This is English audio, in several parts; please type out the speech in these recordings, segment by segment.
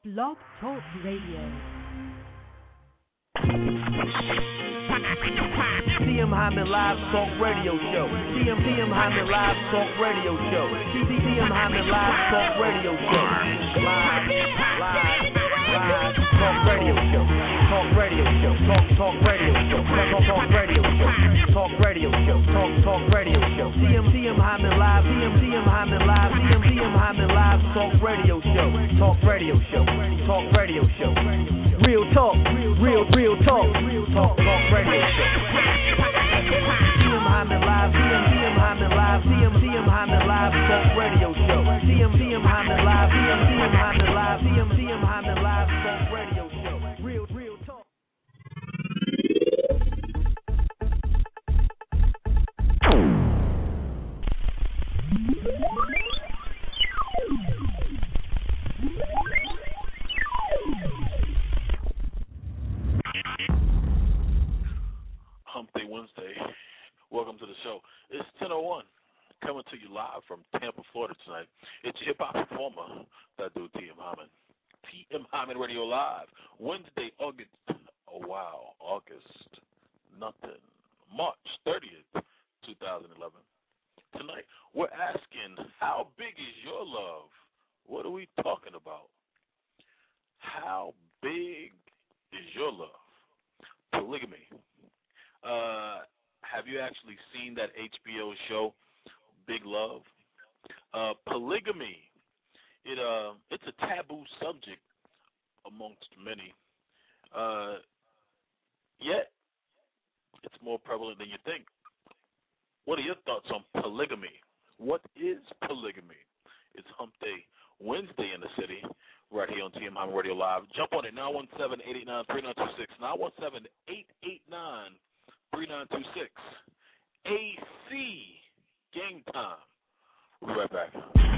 Blog Talk Radio. TM Hyman Live Talk Radio Show. TM Hyman Live Talk Radio Show. TM Hyman Live Talk Radio Show. Live Talk Radio Show. Talk Radio Show. Talk Radio Show. Talk Radio Show. Talk Radio Show. Talk Radio Show. TM Hyman Live. TM Hyman Live. TM Hyman Live Talk Radio Show. Talk Radio Show. Talk Radio Show. Real talk. Real talk. Talk Radio Show. TM Hyman Live. TM Hyman Live. TM Hyman Live Talk Radio Show. TM Hyman Live. TM Hyman Live. TM Hyman Live Talk Radio Show. Real talk. Hump Day Wednesday. Welcome to the show. It's 10:01, coming to you live from Tampa, Florida tonight. It's your hip-hop performer, that dude TM Hyman. TM Hyman Radio Live, Wednesday, March 30th, 2011. Tonight, we're asking, how big is your love? What are we talking about? How big is your love? Polygamy. Have you actually seen that HBO show, Big Love? Polygamy. It's a taboo subject amongst many. Yet, it's more prevalent than you think. What are your thoughts on polygamy? What is polygamy? It's Hump Day Wednesday in the city, right here on TM Hyman Radio Live. Jump on it, 917-889-3926, 917-889-3926. AC Game Time. We'll be right back.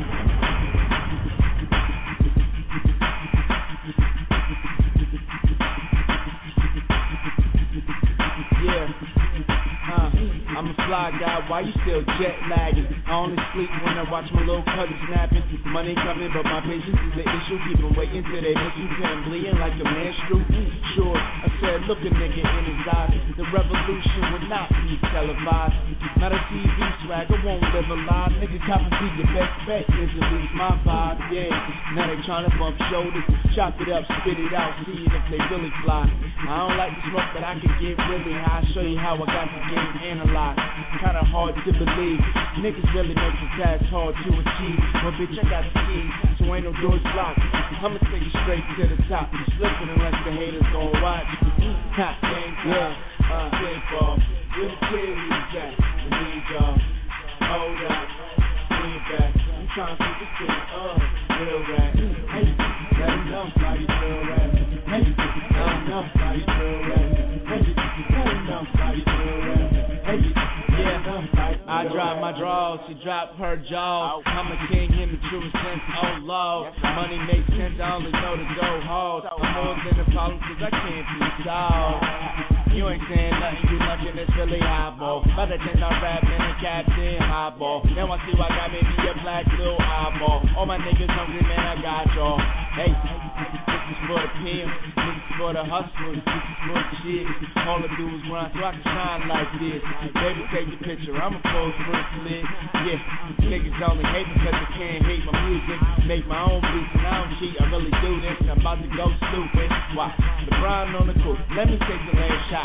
Yeah, I'm a fly guy, why you still jet lagging? I only sleep when I watch my little cousin snapping. Money coming, but my patience is the issue. Keep them waiting till they miss you, and bleeding like a menstrual. Sure, I said, look a nigga in his eyes. The revolution will not be televised. Not a TV swag, I won't live a lie. Nigga, cop and see your best bet is at least my vibe, yeah. Now they trying to bump shoulders, chop it up, spit it out, see if they really fly. I don't like the smoke, but I can get really high. Show you how I got the game analyzed. Kinda hard to believe. Niggas really make the task hard to achieve. But bitch, I got the keys, so ain't no doors locked. I'ma take you straight to the top. You slipping unless the haters gon' watch. Ha, yeah, baseball. Where the cheerleaders at? We need y'all. Hold up, lean back. I'm trying to keep this shit up. Real rap. Hey, let them know how you feel rap. Hey, let them know how you feel rap. Hey, let them know how you feel rap. Hey, yeah, I drop my draws, she drop her jaws. I'm a king in the true sense, oh Lord. Money makes sense, I only know to go hard. I'm more than a problem cause I can't be solved. You ain't saying nothing, you lunching, it's really highball. By the time I rap in a captain highball. Now I see why I got maybe a black little eyeball. All my niggas hungry, man, I got y'all. Hey, this is for the PM, this is for the hustlers, this is for the shit. All I do is grind so I can shine like this. Baby, take your picture, I'm a pose for a slit. Yeah, niggas only hate because they can't hate my music. Make my own beats and I don't cheat, I really do this. I'm about to go stupid. Watch, LeBron on the court, let me take the last shot.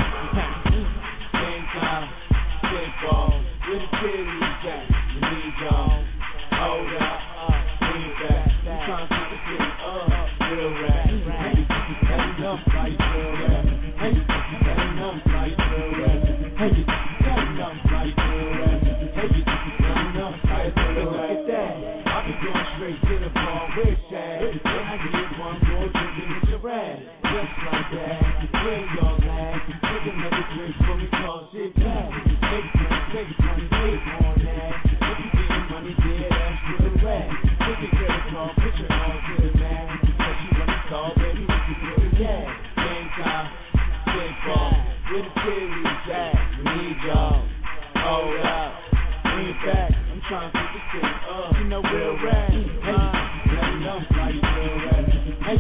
Game time, baseball, where the cheerleaders at? We need y'all. Hold up, lean back. I'm trying to keep the city up. Real rap. Hey, let them know how you feel rap. Hey, let them know how you feel rap. Hey, let them know how you feel rap. Hey, let them know how you feel rap. Look at that. I be going straight to the ball. Where's Shaq? Then I get one more drink and it's your ass. Just like that. Where y'all at? Take another drink for me, cause it back. Take money, take on that. If you getting money, yeah, that's real rap. Take your credit card, put your arm to the mat. Cause you wanna call, baby, what you really at? Game time, baseball, where the cheerleaders at? We need y'all. Hold up, bring it back. I'm trying to keep the city up. You know real rap. Hey, let me know how you feel rap. Hey,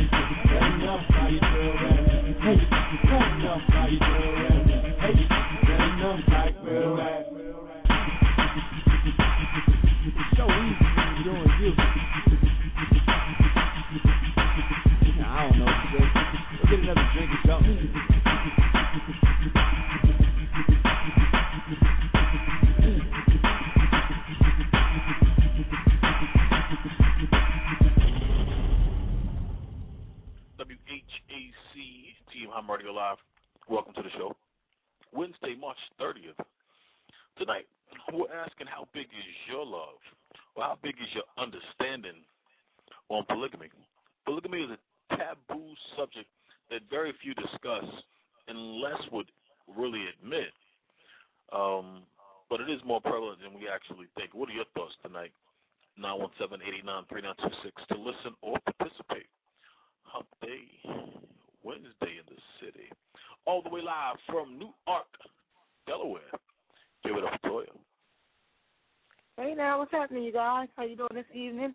Team Ham Radio Live. Welcome to the show. Wednesday, March 30th. Tonight, we're asking how big is your love? Or how big is your understanding on polygamy? Polygamy is a taboo subject that very few discuss unless would really admit. But it is more prevalent than we actually think. What are your thoughts tonight? 917-889-3926 to listen or participate. Hump Day, Wednesday in the city. All the way live from Newark, Delaware. Give it up, Toya. Hey now, what's happening, you guys? How you doing this evening?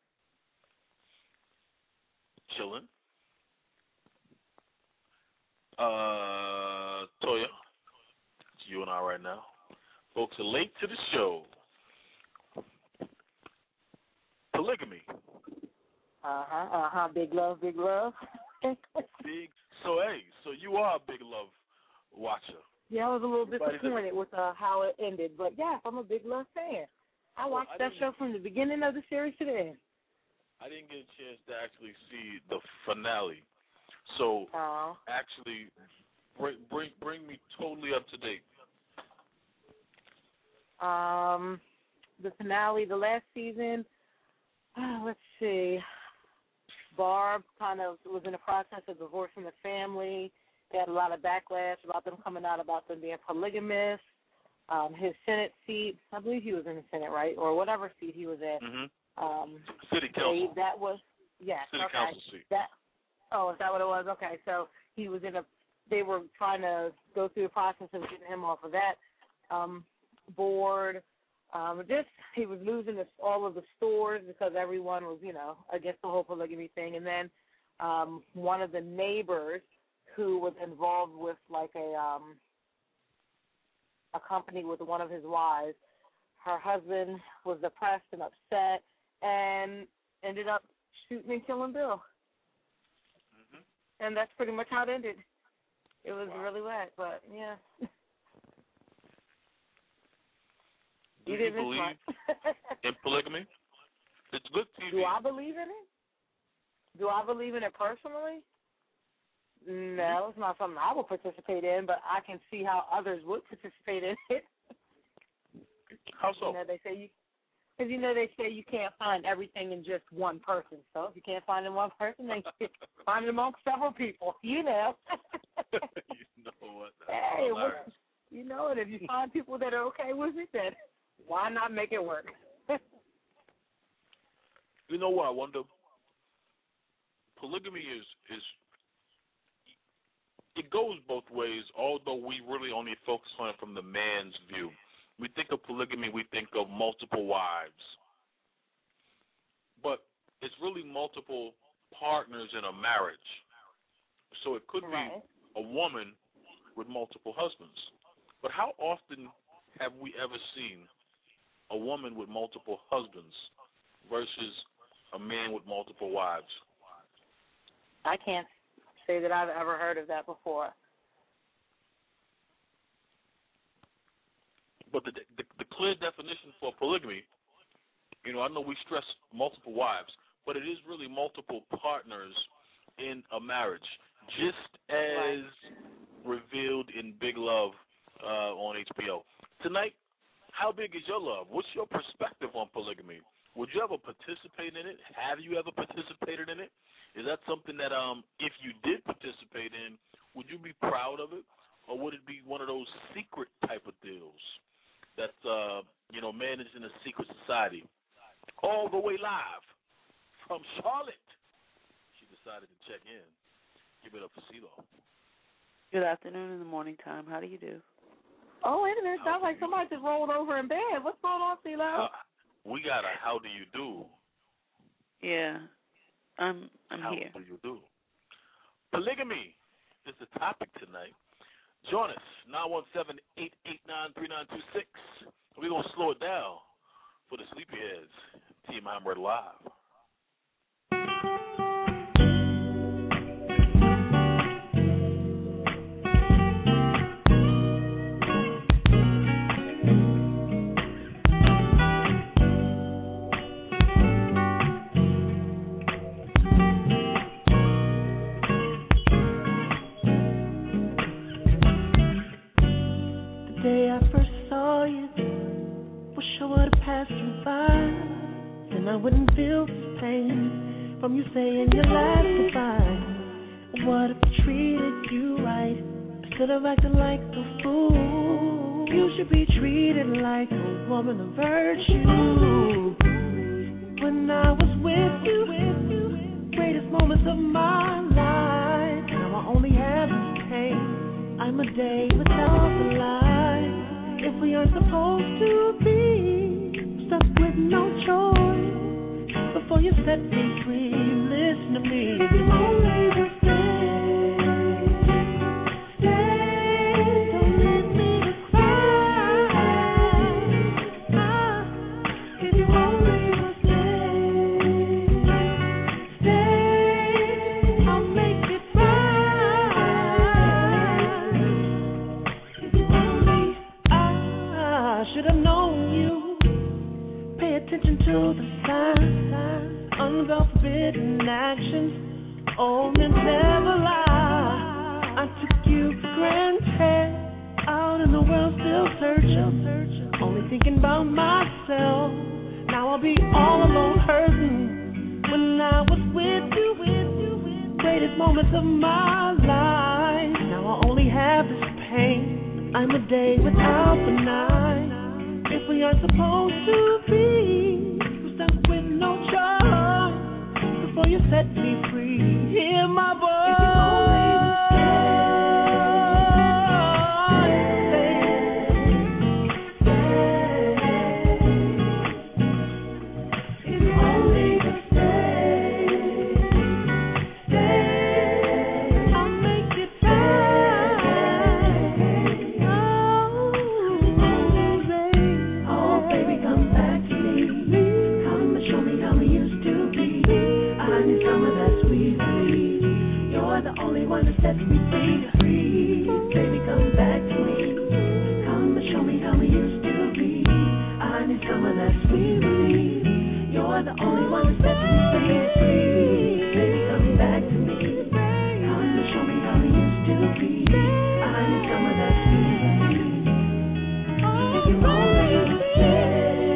Chilling. Toya, it's you and I right now. Folks are late to the show. Polygamy. Big love, big love. So you are a big love watcher. Yeah, I was a little disappointed with how it ended, but yes, I'm a big love fan. I watched that show from the beginning of the series to the end. I didn't get a chance to actually see the finale, so actually bring me totally up to date. The finale, the last season. Let's see. Barb kind of was in the process of divorcing the family. They had a lot of backlash about them coming out about them being polygamous. His Senate seat, I believe he was in the Senate, right, or whatever seat he was at. Mm-hmm. City Council. That was City Council seat. Is that what it was? Okay, so he was they were trying to go through the process of getting him off of that board. He was losing all of the stores because everyone was, against the whole polygamy thing. And then one of the neighbors who was involved with like a company with one of his wives, her husband was depressed and upset and ended up shooting and killing Bill. Mm-hmm. And that's pretty much how it ended. It was really bad, but yeah. Do you believe in polygamy? It's good TV. Do I believe in it? Do I believe in it personally? No, it's not something I would participate in, but I can see how others would participate in it. How so? They say you can't find everything in just one person. So if you can't find it in one person, then you find it amongst several people. You know what? And if you find people that are okay with it, then why not make it work? You know what I wonder? Polygamy is it goes both ways, although we really only focus on it from the man's view. We think of polygamy, we think of multiple wives. But it's really multiple partners in a marriage. So it could be a woman with multiple husbands. But how often have we ever seen a woman with multiple husbands versus a man with multiple wives? I can't say that I've ever heard of that before. But the clear definition for polygamy, I know we stress multiple wives, but it is really multiple partners in a marriage, just as revealed in Big Love on HBO. Tonight, how big is your love? What's your perspective on polygamy? Would you ever participate in it? Have you ever participated in it? Is that something that, if you did participate in, would you be proud of it? Or would it be one of those secret type of deals that's, managed in a secret society? All the way live from Charlotte. She decided to check in. Give it up for CeeLo. Good afternoon in the morning time. How do you do? Oh, wait a minute. Sounds like somebody just rolled over in bed. What's going on, CeeLo? We got a how do you do? Yeah, I'm here. How do you do? Polygamy is the topic tonight. Join us, 917-889-3926. We're going to slow it down for the sleepyheads. Team I'm Red Live. from you saying your last goodbye. What if I treated you right instead of acting like a fool? You should be treated like a woman of virtue. When I was with you, greatest moments of my life. Now I only have this pain. I'm a day without the light. If we aren't supposed to be stuck with no choice, before you set me free, listen to me. If you only will stay, don't leave me to cry. If you only will stay, I'll make it right. If you only, I should have known you. Pay attention to the signs. Unveil forbidden actions, own and never lie. I took you for granted, out in the world still searching, only thinking about myself. Now I'll be all alone hurting. When I was with you, greatest moments of my life. Now I only have this pain. I'm a day without the night. If we aren't supposed to be, we're stuck with no choice. Before you set me free, hear my voice. Set me free, baby, come back to me. Come and show me how we used to be. I need some of that sweet relief. You're the only one that sets me free. Baby, come back to me. Come and show me how we used to be. I need some of that sweet relief. If you only stay.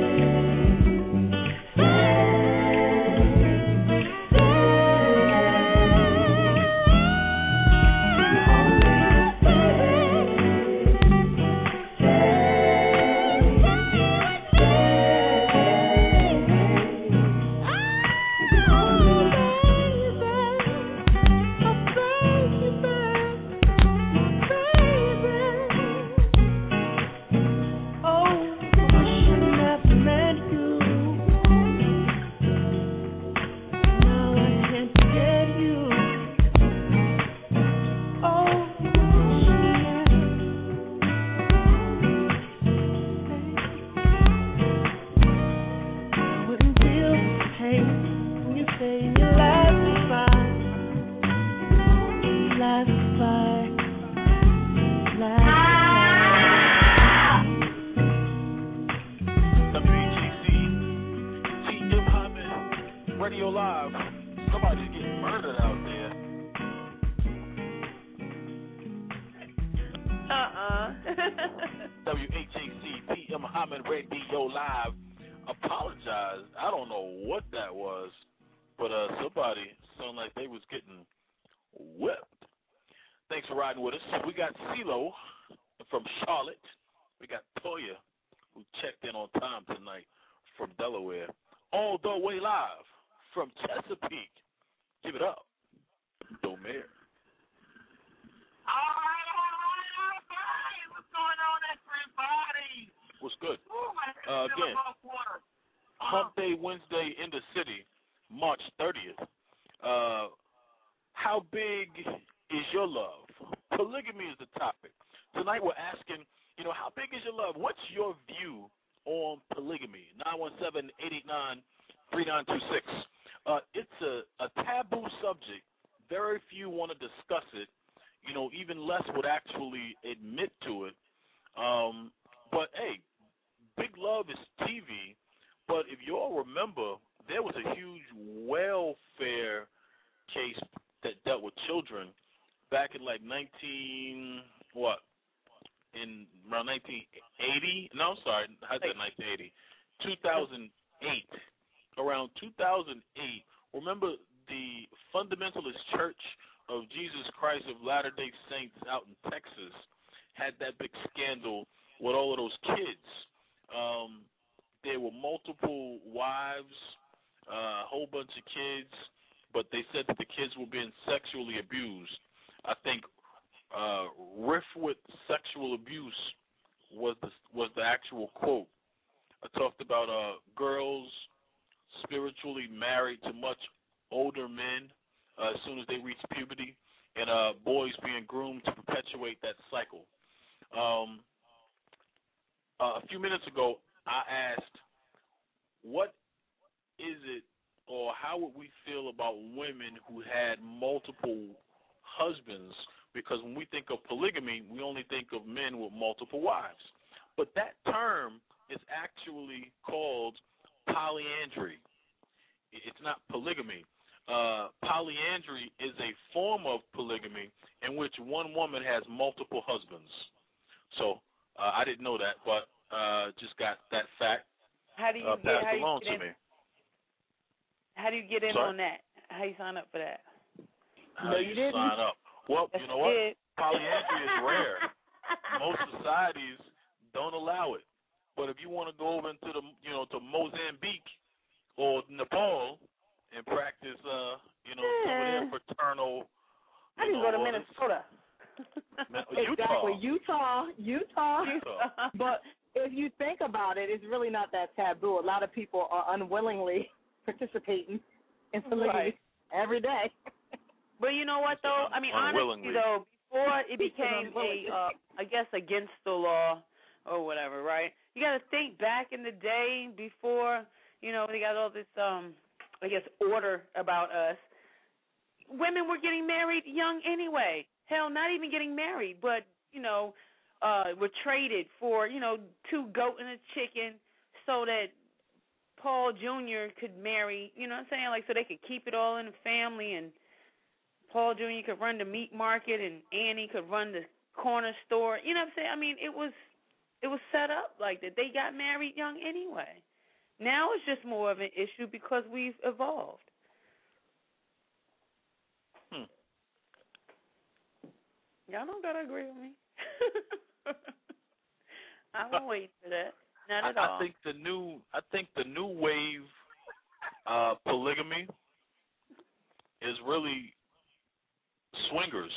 Radio Live. Somebody's getting murdered out there. WHAC PM Muhammad Radio Live. Apologize. I don't know what that was, but somebody sounded like they was getting whipped. Thanks for riding with us. We got CeeLo from Charlotte. We got Toya, who checked in on time tonight from Delaware. All the way live from Chesapeake. Give it up. Domare. All right. What's going on, everybody? What's good? Ooh, Again, Hump Day Wednesday in the city, March 30th. How big is your love? Polygamy is the topic. Tonight we're asking, how big is your love? What's your view on polygamy? 917-889-3926. It's a taboo subject. Very few want to discuss it. Even less would actually admit to it. But, hey, Big Love is TV. But if you all remember, there was a huge welfare case that dealt with children back in like around 1980? No, I'm sorry, I said 1980. 2008. Around 2008, remember the Fundamentalist Church of Jesus Christ of Latter-day Saints out in Texas had that big scandal with all of those kids. There were multiple wives, a whole bunch of kids, but they said that the kids were being sexually abused. I think riff with sexual abuse was the actual quote. I talked about girls spiritually married to much older men as soon as they reach puberty, and boys being groomed to perpetuate that cycle. A few minutes ago, I asked, what is it, or how would we feel about women who had multiple husbands? Because when we think of polygamy, we only think of men with multiple wives. But that term is actually called polyandry. It's not polygamy. Polyandry is a form of polygamy in which one woman has multiple husbands. So I didn't know that, but just got that fact passed along to me. How do you get in on that? How you sign up for that? How do you sign up? Well, you know what? Polyandry is rare. Most societies don't allow it. But if you want to go over into the, to Mozambique or Nepal and practice, some of their fraternal. I didn't go to Minnesota. Exactly, Utah. But if you think about it, it's really not that taboo. A lot of people are unwillingly participating in polygamy every day. But you know what, though? I mean, honestly, though, before it became I guess, against the law or whatever, right? You got to think back in the day before, they got all this, I guess, order about us. Women were getting married young anyway. Hell, not even getting married, but, were traded for, 2 goats and a chicken so that Paul Jr. could marry, you know what I'm saying? Like, so they could keep it all in the family, and Paul Jr. could run the meat market, and Annie could run the corner store. You know what I'm saying? I mean, it was set up like that. They got married young anyway. Now it's just more of an issue because we've evolved. Y'all don't gotta agree with me. I won't wait for that. Not at all. I think the new wave polygamy is really swingers.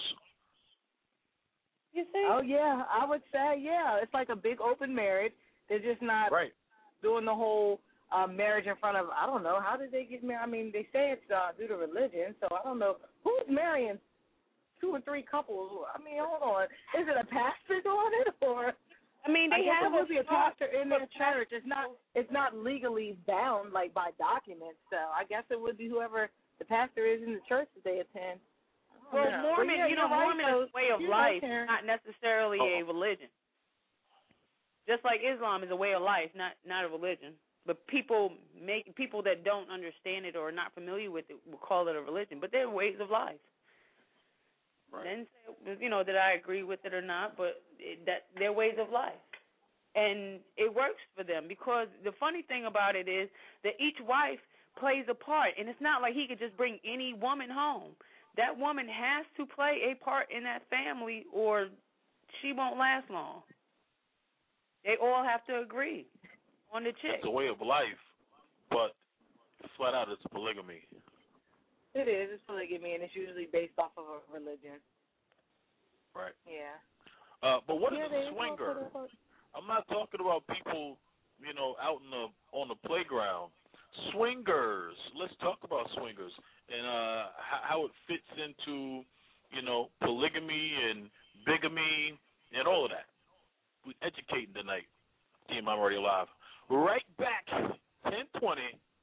You think? Oh yeah, I would say it's like a big open marriage. They're just not doing the whole marriage in front of. I don't know, how did they get married? I mean, they say it's due to religion, so I don't know who's marrying 2 or 3 couples. I mean, hold on, is it a pastor doing it, or? I mean, they have a pastor in their church. It's not legally bound like by documents. So I guess it would be whoever the pastor is in the church that they attend. Well, Mormon, Mormon is a way of life, not necessarily a religion. Just like Islam is a way of life, not a religion. But people that don't understand it or are not familiar with it will call it a religion. But they're ways of life. Right. Didn't say, that I agree with it or not, but that they're ways of life. And it works for them because the funny thing about it is that each wife plays a part, and it's not like he could just bring any woman home. That woman has to play a part in that family or she won't last long. They all have to agree on the chick. It's a way of life, but flat out it's polygamy. It is. It's polygamy, and it's usually based off of a religion. Right. Yeah. But what is a swinger? I'm not talking about people, out on the playground. Swingers. Let's talk about swingers and how it fits into, polygamy and bigamy and all of that. We're educating tonight. TMI Radio Live. Right back, 10:20.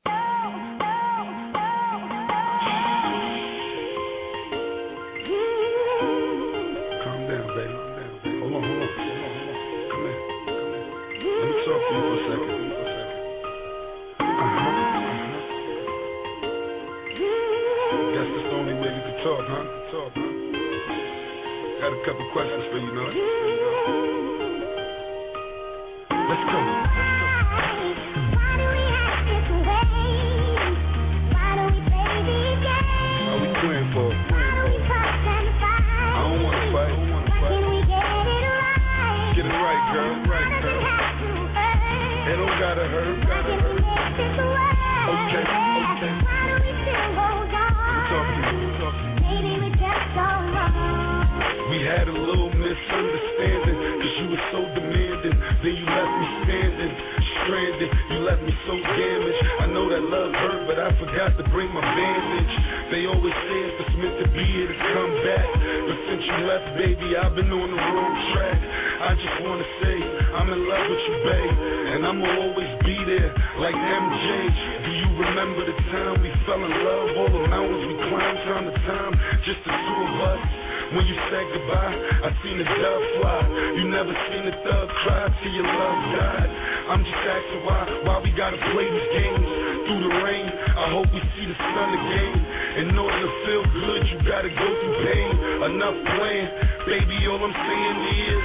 Got a couple questions for you, know. Let's go. Why do we have this way? Why do we play these games? Okay. Why do we still hold on? Talk to me. Maybe we just don't know. We had a little misunderstanding, cause you were so demanding. Then you left me standing, stranded. You left me so damaged. I know that love hurt, but I forgot to bring my bandage. They always say if it's meant to be, it'll come back. But since you left, baby, I've been on the wrong track. I just wanna say I'm in love with you, babe, and I'ma always be there like MJ. Do you remember the time we fell in love? All the mountains we climbed time to time, just the two of us. When you said goodbye, I seen the dove fly. You never seen a thug cry till your love died. I'm just asking why we gotta play these games through the rain. I hope we see the sun again. In order to feel good, you gotta go through pain. Enough playing, baby. All I'm saying is,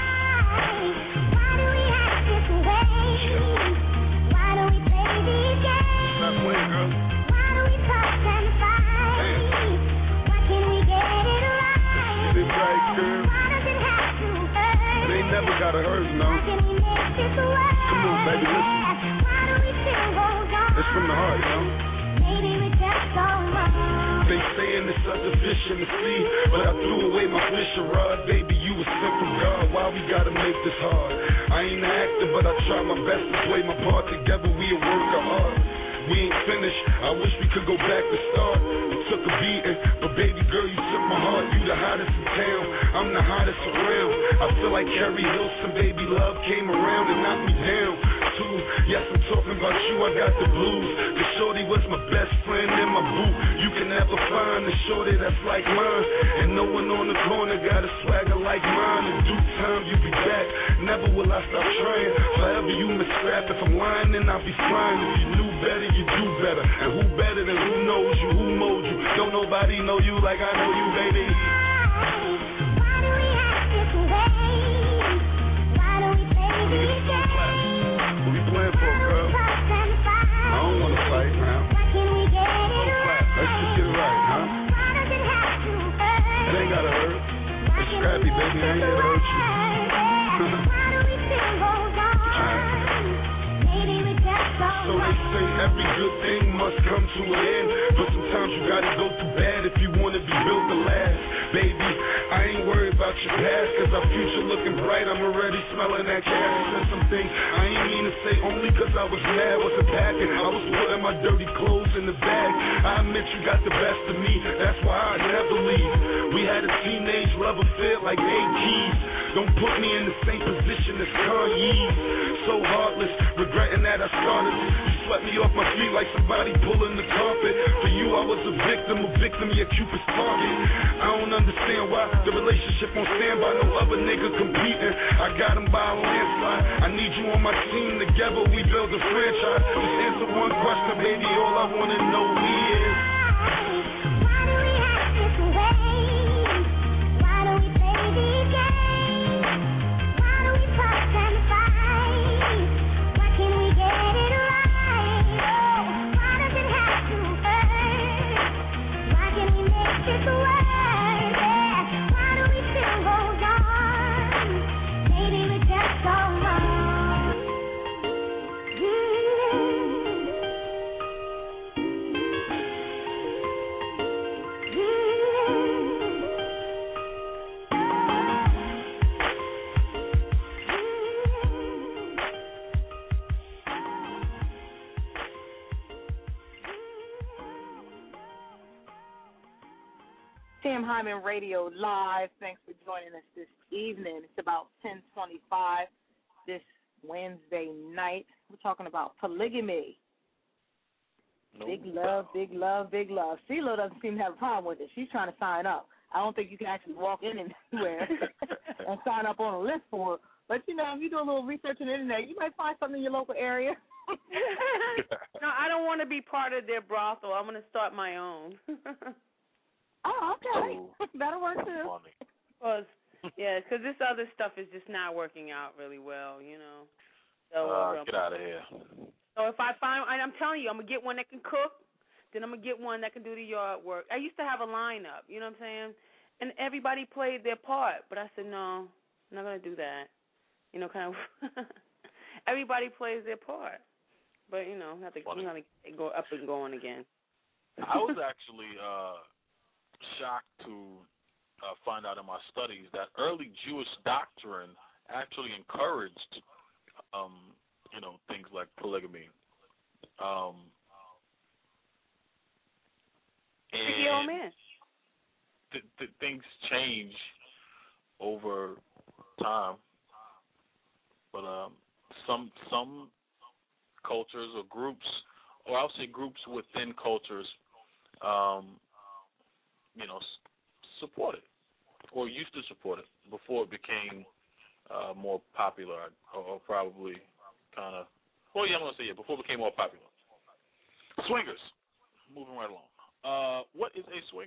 Why do we act this way? Why do we play these games? stop playing, girl. Why do we fuss and fight? Why can't we get it right? Get it right, girl. Why does it have to hurt? They never gotta hurt, no. Why can't we make this work? Come on, baby, listen. Why do we still hold on? It's from the heart, you know. Maybe we just don't know. They saying it's such a fish in the sea, but I threw away my fishing rod. Baby, you a simple God. Why we gotta make this hard? I ain't an actor, but I try my best to play my part. Together we a work of art. We ain't finished. I wish we could go back to start. We took a beating, but baby girl, you took my heart. You the hottest in town. I'm the hottest around. I feel like Carrie Hilson, baby, love came around and knocked me down. Too. Yes, I'm talking about you. I got the blues. The shorty was my best friend and my boo. You can never find a shorty that's like mine, and no one on the corner got a swagger like mine. In due time, you be back. Never will I stop trying. Forever you miss rap. If I'm lying, then I'll be flying. If you knew better, you do better. And who better than who knows you? Who mold you? Don't nobody know you like I know you, baby. Why do we act this way? Why do we play these games? What we playing for, girl? Fuss and fight. I don't wanna fight now. Why can't we get it right? Let's just get it right, huh? Why does it have to hurt? It ain't gotta hurt. Why It's can't scrappy, we baby. I ain't make here to hurt you. Why do we still hold on? Maybe we just don't So they say every good thing must come to an end, but sometimes you gotta go through bad if you wanna be built to last. Baby, I ain't worried about your past, cause our future looking bright. I'm already smelling that cash. Said some things I ain't mean to say only cause I was mad. Wasn't packing, I was putting my dirty clothes in the bag. I admit you got the best of me, that's why I never leave. We had a teenage love affair like 8 keys. Don't put me in the same position as Kanye. So heartless, regretting that I started. You swept me off my feet like somebody pulling the carpet. For you, I was a victim of Cupid's target. I don't understand why the relationship won't stand by no other nigga competing. I got him by a landslide. I need you on my team. Together we build a franchise. Just answer one question, baby. All I wanna know is, Why do we act this way? Why do we play these games? Why do we fuss and fight? Why can't we get it right? Why does it have to hurt? Why can't we make this work? Why do we still hold on? Maybe we just don't know. Sam Hyman Radio Live. Thanks for joining us this evening. It's about 10:25 this Wednesday night. We're talking about polygamy. No Big love, big love, big love. CeeLo doesn't seem to have a problem with it. She's trying to sign up. I don't think you can actually walk in anywhere and sign up on a list for it. But, you know, if you do a little research on the internet, you might find something in your local area. No, I don't want to be part of their brothel. I'm going to start my own. Oh, okay. Oh, That'll work too. funny. Because this other stuff is just not working out really well, you know. So Get out of here. So if I find, and I'm telling you, I'm going to get one that can cook, then I'm going to get one that can do the yard work. I used to have a lineup, you know what I'm saying? And everybody played their part, but I said, no, I'm not going to do that. You know, kind of, everybody plays their part. but you know, have to go up and going again. I was actually shocked to find out in my studies that early Jewish doctrine actually encouraged, things like polygamy. Tricky old man. Things change over time, but some cultures or groups, or I'll say groups within cultures, support it or used to support it before it became more popular, or probably kind of. Well, yeah, I'm gonna say before it became more popular. Swingers, moving right along. What is a swing?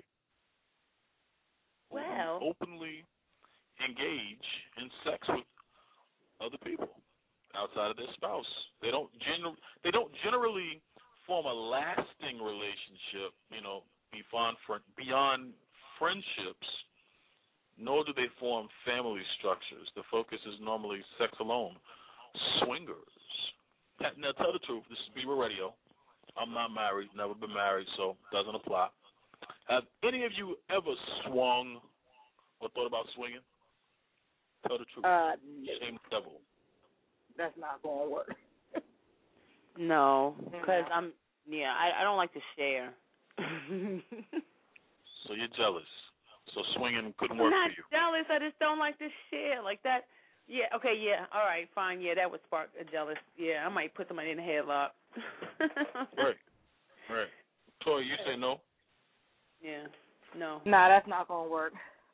Well, Openly engage in sex with other people outside of their spouse. They don't generally form a lasting relationship, beyond friendships, nor do they form family structures. The focus is normally sex alone. Swingers. Now, tell the truth. This is Bieber Radio. I'm not married, never been married, so it doesn't apply. Have any of you ever swung or thought about swinging? Tell the truth. Shame the devil. That's not going to work. No, because I don't like to share. So you're jealous. So swinging couldn't work for you. I'm not jealous. I just don't like to share like that. Yeah, okay, yeah, all right, fine. Yeah, that would spark a jealous. Yeah, I might put somebody in a headlock. Right. Toy, you say no? Yeah, no. Nah, that's not going to work.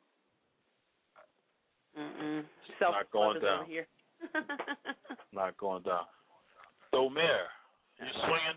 Not going down. Over here. Not going down. So, Mayor, you swinging?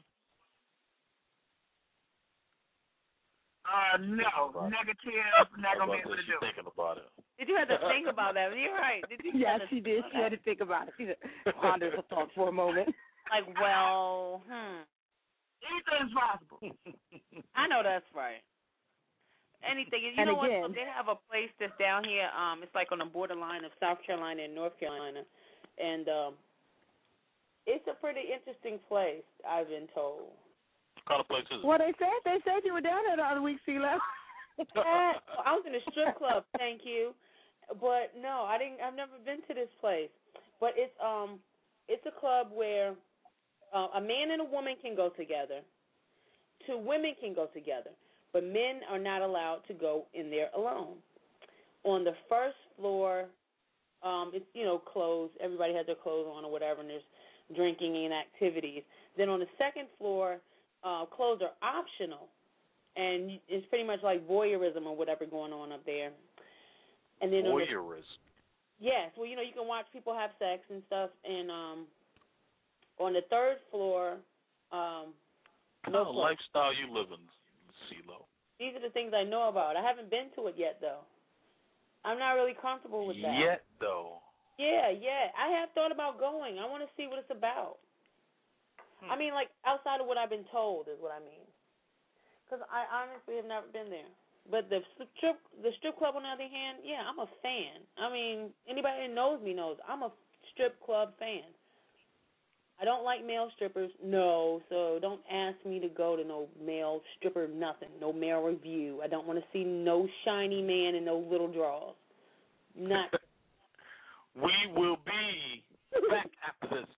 No. Negative. Not going to be able to do. Thinking about it. Did you have to think about that? You're right. Yes, she did. She had to think about it. She pondered her thoughts for a moment. Like, well, Anything's possible. I know that's right. Anything. You know what? So they have a place that's down here. It's like on the borderline of South Carolina and North Carolina, and it's a pretty interesting place, I've been told. What kind of place is it? Well, they said you were down there the other week, Sheila. I was in a strip club, thank you, but no, I've never been to this place. But it's a club where a man and a woman can go together. Two women can go together. But men are not allowed to go in there alone. On the first floor, it's, clothes. Everybody has their clothes on or whatever, and there's drinking and activities. Then on the second floor, clothes are optional, and it's pretty much like voyeurism or whatever going on up there. And then voyeurism? Yes. Well, you can watch people have sex and stuff. And on the third floor, no clothes. Lifestyle you live in, CeeLo? These are the things I know about. I haven't been to it yet, though. I'm not really comfortable with that. Yet, though? Yeah. I have thought about going. I want to see what it's about. I mean, like, outside of what I've been told is what I mean. Because I honestly have never been there. But the strip club, on the other hand, yeah, I'm a fan. I mean, anybody that knows me knows I'm a strip club fan. I don't like male strippers, no, so don't ask me to go to no male stripper, nothing, no male review. I don't want to see no shiny man and no little draws. Not. We will be back after this.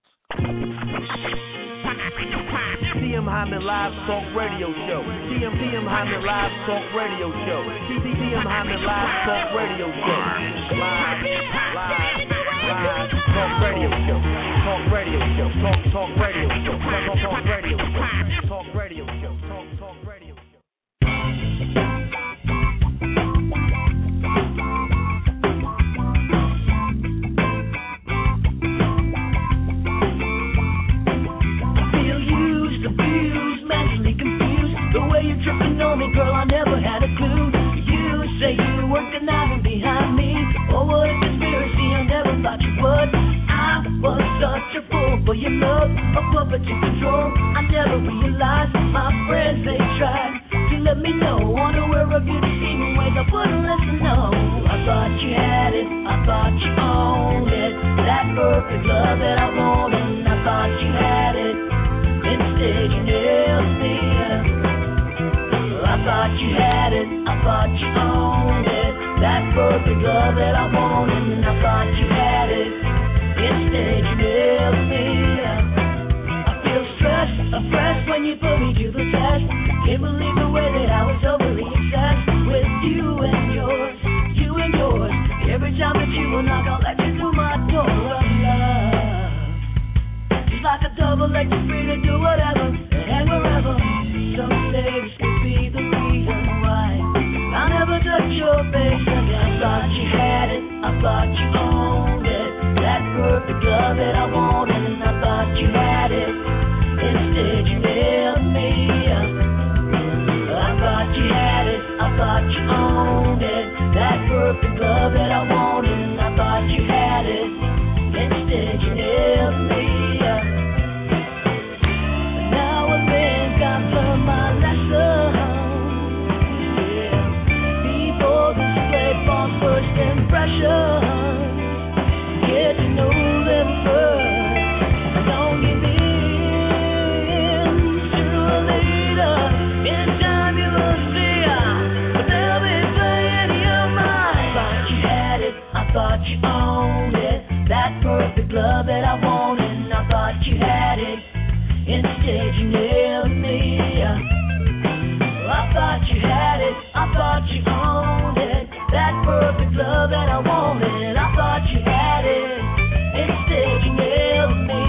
TM Hyman Live Talk Radio Show. TM Hyman Live Talk Radio Show. TM Hyman Live Talk Radio Show. Live Talk Radio Show. Talk Radio Show. Talk Radio Show. Talk Radio Show. Talk Radio Show. Talk Radio Show. Tripping on me, girl, I never had a clue. You say you were conniving behind me. Oh, what a conspiracy, I never thought you would. I was such a fool for your love, a puppet to control. I never realized my friends, they tried to let me know. Unaware of your deceiving ways, I wouldn't listen, no. I thought you had it, I thought you owned it. That perfect love that I wanted, I thought you had it. perfect love that I wanted, and I thought you had it. Instead, you nailed me. I feel stressed, oppressed when you put me to the test. Can't believe the way that I was overly obsessed with you and yours, you and yours. Every time that you will knock, I'll let you through my door of love. Just like a double, let you free to do whatever and wherever. Some say this could be the reason why I'll never touch your face again. I thought you had it, I thought you owned it, that perfect love that I wanted, and I thought you had it. Instead, you nailed me. I thought you had it, I thought you owned it, that perfect love that I wanted, and I thought you had it. Instead, you nailed me. Now I think I've learned my lesson. Yeah. People display false first impressions. Get to know them first. Don't give in. Sooner or later, in time you will see but they'll be playing your mind. I thought you had it, I thought you owned it, that perfect love that I wanted, and I thought you had it. Instead, you nailed me. I thought you had it, I thought you owned it, that perfect love that I wanted, and I thought you had it. Instead, you nailed me,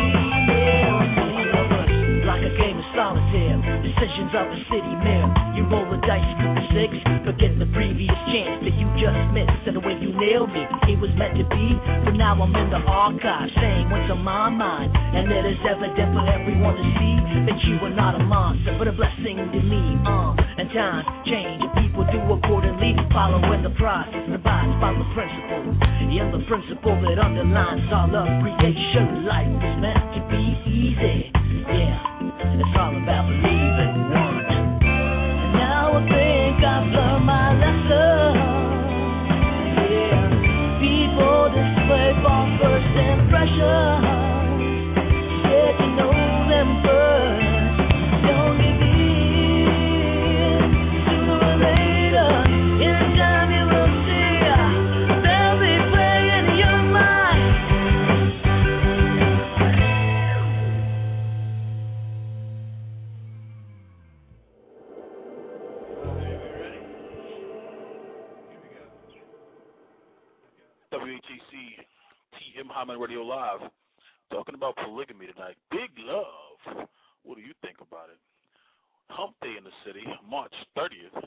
like a game of solitaire, decisions of the city mayor. You roll the dice, flip the six, forget the previous chance that you just missed. And the way you nailed me, it was meant to be. But now I'm in the archive, saying what's on my mind, and it is evident for everyone to see that you are not a monster, but a blessing to me. And times change, and people do accordingly, following the process and abides by the principle. Yeah, the principle that underlines all of creation. Life is meant to be easy. Yeah, it's all about believing one. And now I think I've learned my lesson. Yeah, people display false first impressions. Get to know them first. Don't give in. Sooner or later, in time you will see they'll be playing your mind. WATC TM Hyman Radio Live, talking about polygamy tonight. Big love. What do you think about it? Hump Day in the city, March 30th.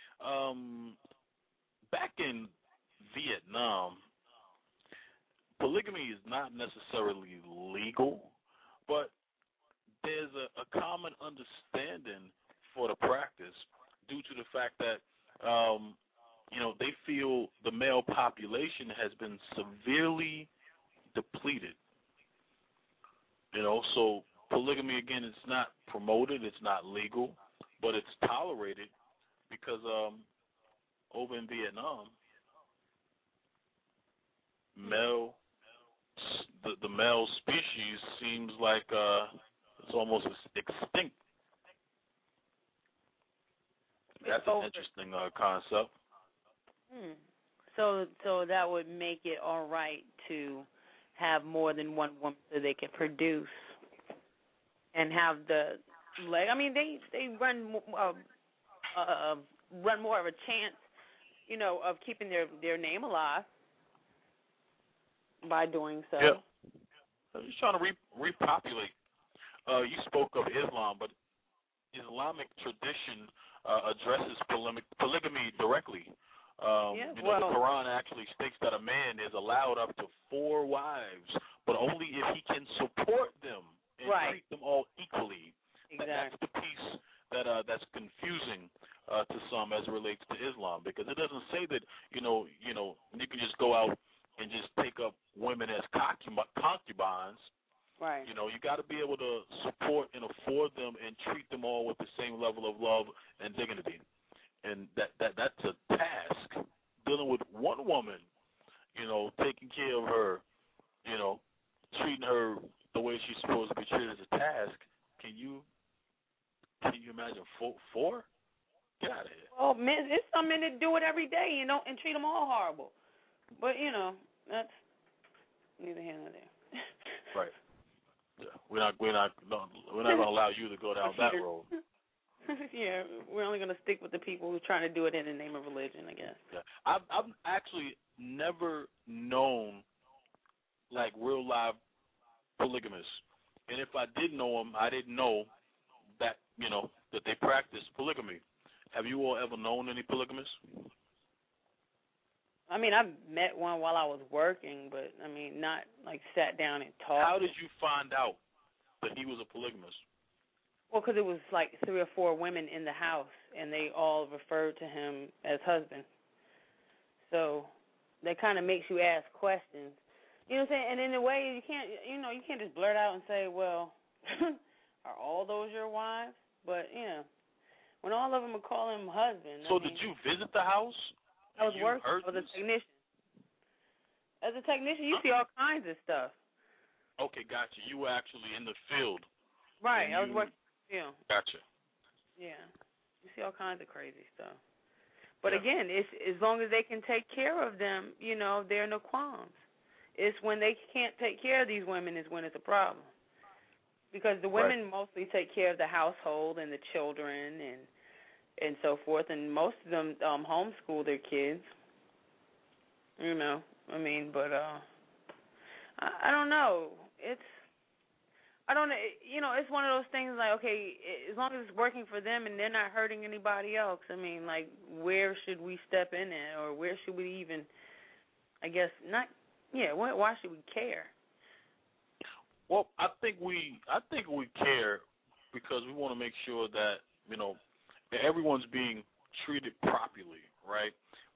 Back in Vietnam, polygamy is not necessarily legal, but there's a common understanding for the practice due to the fact that they feel the male population has been severely depleted. So polygamy, again, it's not promoted, it's not legal, but it's tolerated because over in Vietnam, the male species seems like it's almost extinct. That's an interesting concept. So that would make it all right to have more than one woman so they can produce and have the leg. I mean, they run more of a chance, of keeping their name alive by doing so. Yeah, I'm just trying to repopulate. You spoke of Islam, but Islamic tradition addresses polygamy directly. The Quran actually states that a man is allowed up to 4 wives, but only if he can support them and treat them all equally. Exactly. That's the piece that's confusing to some as it relates to Islam, because it doesn't say that you can just go out and just take up women as concubines. Right. You got to be able to support and afford them and treat them all with the same level of love and dignity. And that's a task, dealing with one woman, taking care of her, treating her the way she's supposed to be treated as a task. Can you imagine 4? Get out of here. Well, it's some men that do it every day, and treat them all horrible. But that's neither here nor there. Right. Yeah. We're not gonna allow you to go down that road. Yeah, we're only gonna stick with the people who are trying to do it in the name of religion, I guess. Yeah. I've actually never known like real live polygamists, and if I did know them, I didn't know that that they practice polygamy. Have you all ever known any polygamists? I mean, I met one while I was working, but I mean, not like sat down and talked. How did you find out that he was a polygamist? Well, because it was like 3 or 4 women in the house, and they all referred to him as husband. So that kind of makes you ask questions. You know what I'm saying? And in a way, you can't just blurt out and say, well, are all those your wives? But, when all of them are calling him husband. So did you visit the house? I was working as a technician. As a technician, you see all kinds of stuff. Okay, gotcha. You were actually in the field. Right, I was working in the field. Gotcha. Yeah, you see all kinds of crazy stuff. But again, it's as long as they can take care of them, there are no qualms. It's when they can't take care of these women is when it's a problem. Because the women mostly take care of the household and the children and so forth, and most of them homeschool their kids. But I don't know. It's one of those things like, okay, as long as it's working for them and they're not hurting anybody else, where should we step in at, or where should we even, why should we care? Well, I think we care because we want to make sure that, that everyone's being treated properly, right?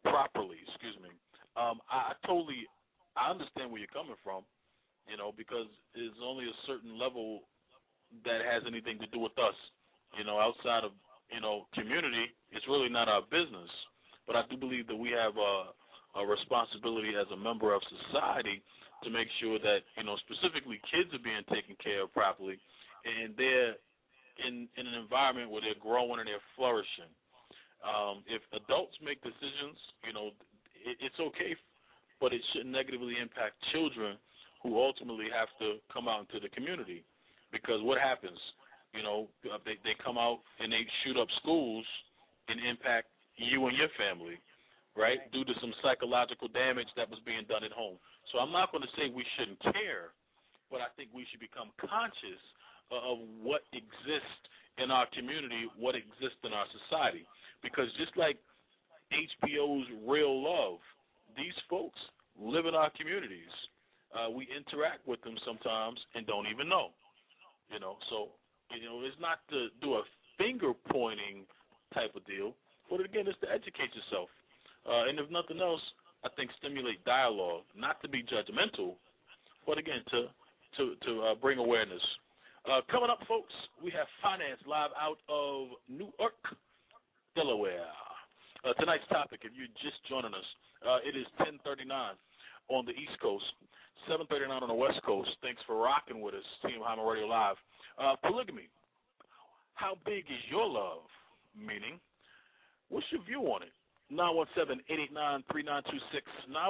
I understand where you're coming from, because there's only a certain level that has anything to do with us. Outside of, community, it's really not our business. But I do believe that we have a responsibility as a member of society to make sure that, specifically kids are being taken care of properly, and they're in an environment where they're growing and they're flourishing. If adults make decisions, it's okay, but it shouldn't negatively impact children who ultimately have to come out into the community. Because what happens? They come out and they shoot up schools and impact you and your family, right, due to some psychological damage that was being done at home. So I'm not going to say we shouldn't care, but I think we should become conscious of what exists in our community, what exists in our society. Because just like HBO's Real Love, these folks live in our communities. We interact with them sometimes and don't even know. So, it's not to do a finger-pointing type of deal, but again, it's to educate yourself. And if nothing else, I think stimulate dialogue, not to be judgmental, but again, to bring awareness. Coming up, folks, we have Finance live out of Newark, Delaware. Tonight's topic, if you're just joining us, it is 10:39 on the East Coast, 7:39 on the West Coast. Thanks for rocking with us, Team Hyman Radio Live. Polygamy. How big is your love? Meaning, what's your view on it? 917-889-3926.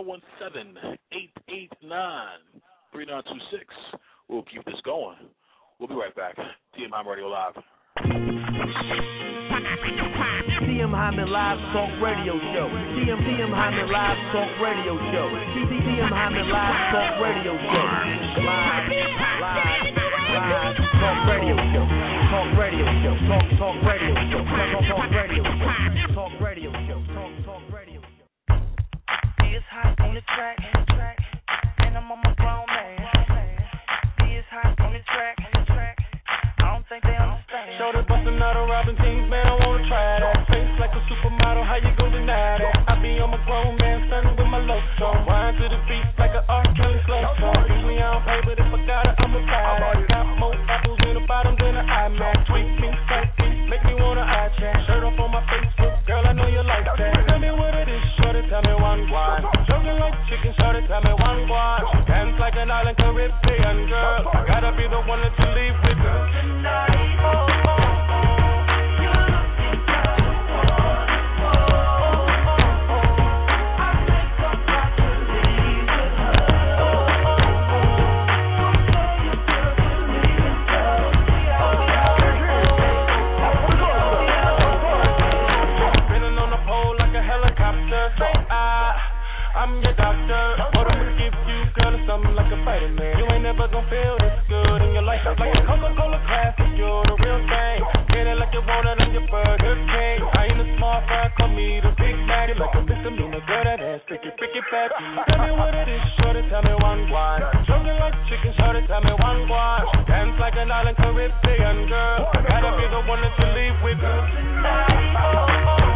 917-889-3926. We'll keep this going. We'll be right back. TM Hyman Radio Live. TM Hyman Live Talk Radio Show. TM Hyman Live Talk Radio Show. TM Hyman Live Talk Radio Show. Live Talk Radio Show. Talk Radio Show. Talk Radio Show. Talk Radio Show. Talk Radio Show. Talk Radio Show. It's hot on the track, and I'm on my grown man. It's hot on the track. I don't think they understand. Shoulder busting out of Robin Teams, man, I wanna try that. Face like a supermodel, how you gon' deny that? I be on my grown man, stunning with my low song. Rhyme to the beat like an R. Kelly slow song. Usually I don't pay, but if I got it, I'ma buy it. Got more apples in the bottom than an iMac. Tweak me, sight me, make me wanna eye chat. Shirt off on my Facebook, girl, I know you like that. Tell me what it is, shorty, tell me one why. Joking like chicken, shorty, tell me one why. Dance like an island Caribbean girl. I gotta be the one that you leave with tonight. I'm your doctor. What I'ma give you, girl, is something like a vitamin. You ain't never gonna feel this good in your life. Like a Coca-Cola classic, you're the real thing. Get it like you want it, I'm your Burger King. I ain't a small fry, call me the Big Mac. You like a misdemeanor, girl, that ass, pick it back. Tell me what it is, shorty, tell me one. Choking like chicken, shorty, tell me one. Dance like an island Caribbean girl. Gotta be the one that you leave with tonight.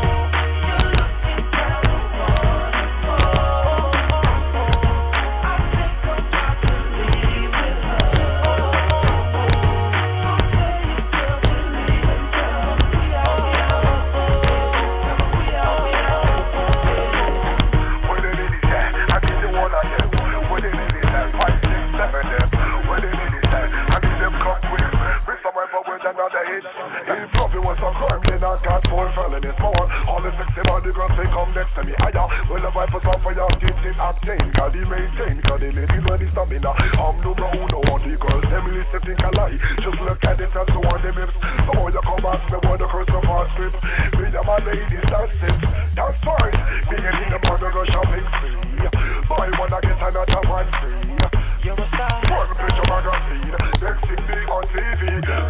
If loving was a crime, then I got more felonies more. All the sexy body girls, they come next to me higher. Well, the vibe was off for your kids in octane. Cause they maintain, cause they ladies when they stamina. Number uno, all the girls, them listen, think I lie. Just look at it and so on the mips. So when you come ask me what the curse of our script, me and my ladies, that's it. That's right. Being in the border, go shopping free. Buy one, I get another one free. You're a star. One picture magazine, next thing big on TV.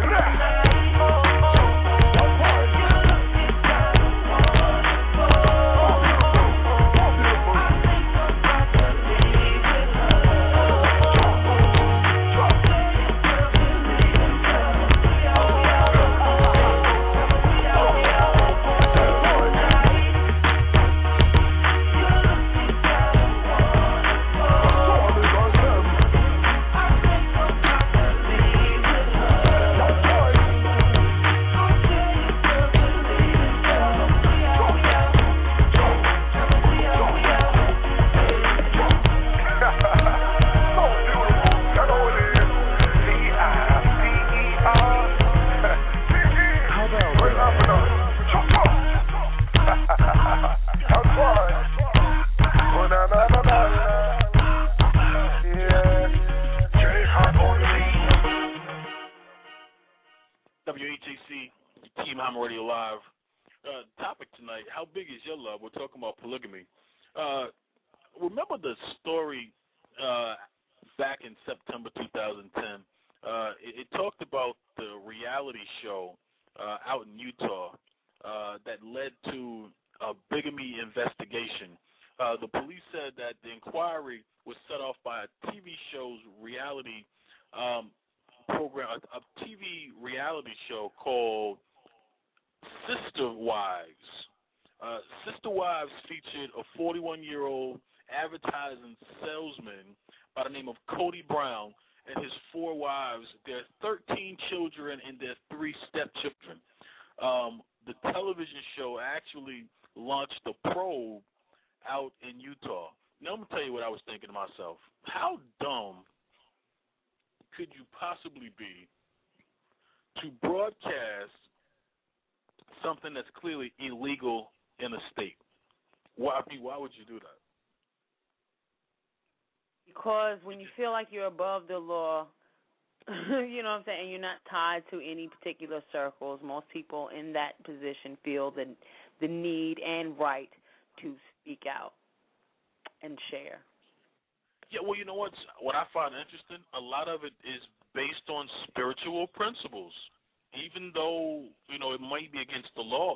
WHAC, Team Hammer Radio Live. Topic tonight, how big is your love? We're talking about polygamy. Remember the story back in September 2010? It talked about the reality show out in Utah that led to a bigamy investigation. The police said that the inquiry was set off by a TV show's reality program, a TV reality show called Sister Wives. Sister Wives featured a 41-year-old advertising salesman by the name of Cody Brown and his 4 wives, their 13 children, and their 3 stepchildren. The television show actually launched a probe out in Utah. Now, I'm going to tell you what I was thinking to myself. How dumb could you possibly be to broadcast something that's clearly illegal in a state? Why would you do that? Because when you feel like you're above the law, you know what I'm saying, and you're not tied to any particular circles, most people in that position feel the need and right to speak out and share. Yeah, well, you know what I find interesting? A lot of it is based on spiritual principles. Even though, it might be against the law,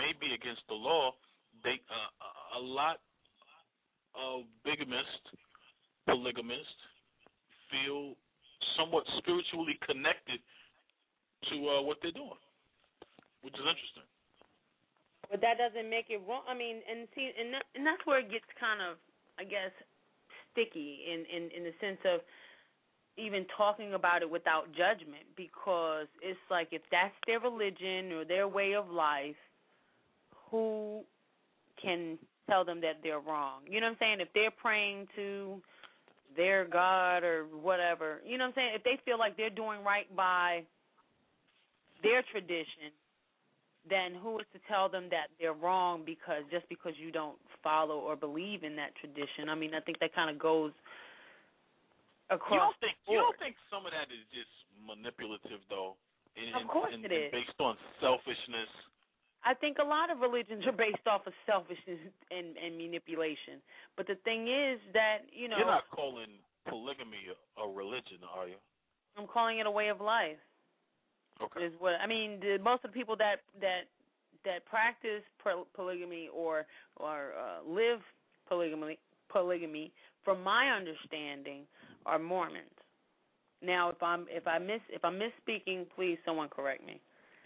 a lot of bigamists, polygamists feel somewhat spiritually connected to what they're doing, which is interesting. But that doesn't make it wrong. I mean, and that's where it gets kind of, I guess, sticky in the sense of even talking about it without judgment, because it's like if that's their religion or their way of life, who can tell them that they're wrong? You know what I'm saying? If they're praying to their God or whatever, you know what I'm saying? If they feel like they're doing right by their tradition, then who is to tell them that they're wrong because you don't follow or believe in that tradition? I mean, I think that kind of goes across. You don't think some of that is just manipulative, though? Of course it is. Based on selfishness. I think a lot of religions are based off of selfishness and manipulation. But the thing is that, you know... You're not calling polygamy a religion, are you? I'm calling it a way of life. Okay. Is what I mean. Most of the people that practice polygamy or live polygamy, from my understanding, are Mormons. Now, if I'm misspeaking, please someone correct me.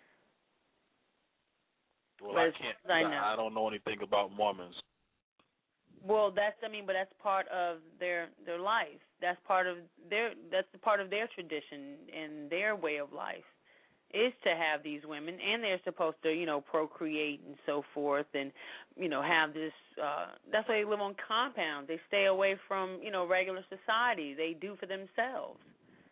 Well, I don't know anything about Mormons. Well, that's part of their life. That's part of their tradition and their way of life is to have these women, and they're supposed to, you know, procreate and so forth, and, you know, have this. That's why they live on compounds. They stay away from, you know, regular society. They do for themselves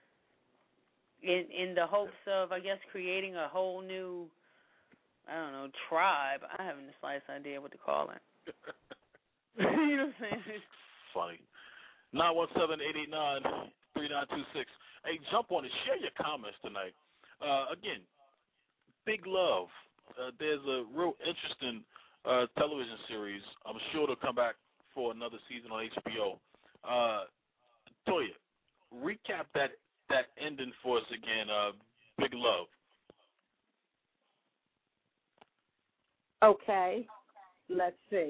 in the hopes of, I guess, creating a whole new, I don't know, tribe. I haven't the slightest idea what to call it. You know what I'm saying? Funny. 917-889-3926. Hey, jump on it. Share your comments tonight. Again, Big Love. There's a real interesting television series. I'm sure it'll come back for another season on HBO. Toya, recap that ending for us again, Big Love. Okay, let's see.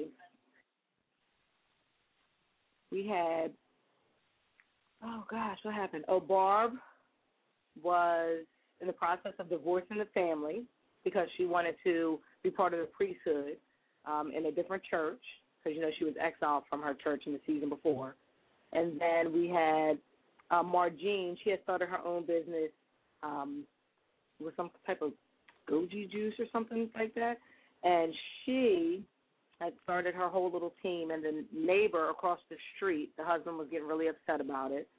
We had, oh gosh, what happened? Oh, Barb was in the process of divorcing the family because she wanted to be part of the priesthood in a different church because, you know, she was exiled from her church in the season before. And then we had Margene. She had started her own business with some type of goji juice or something like that. And she had started her whole little team, and the neighbor across the street, the husband was getting really upset about it.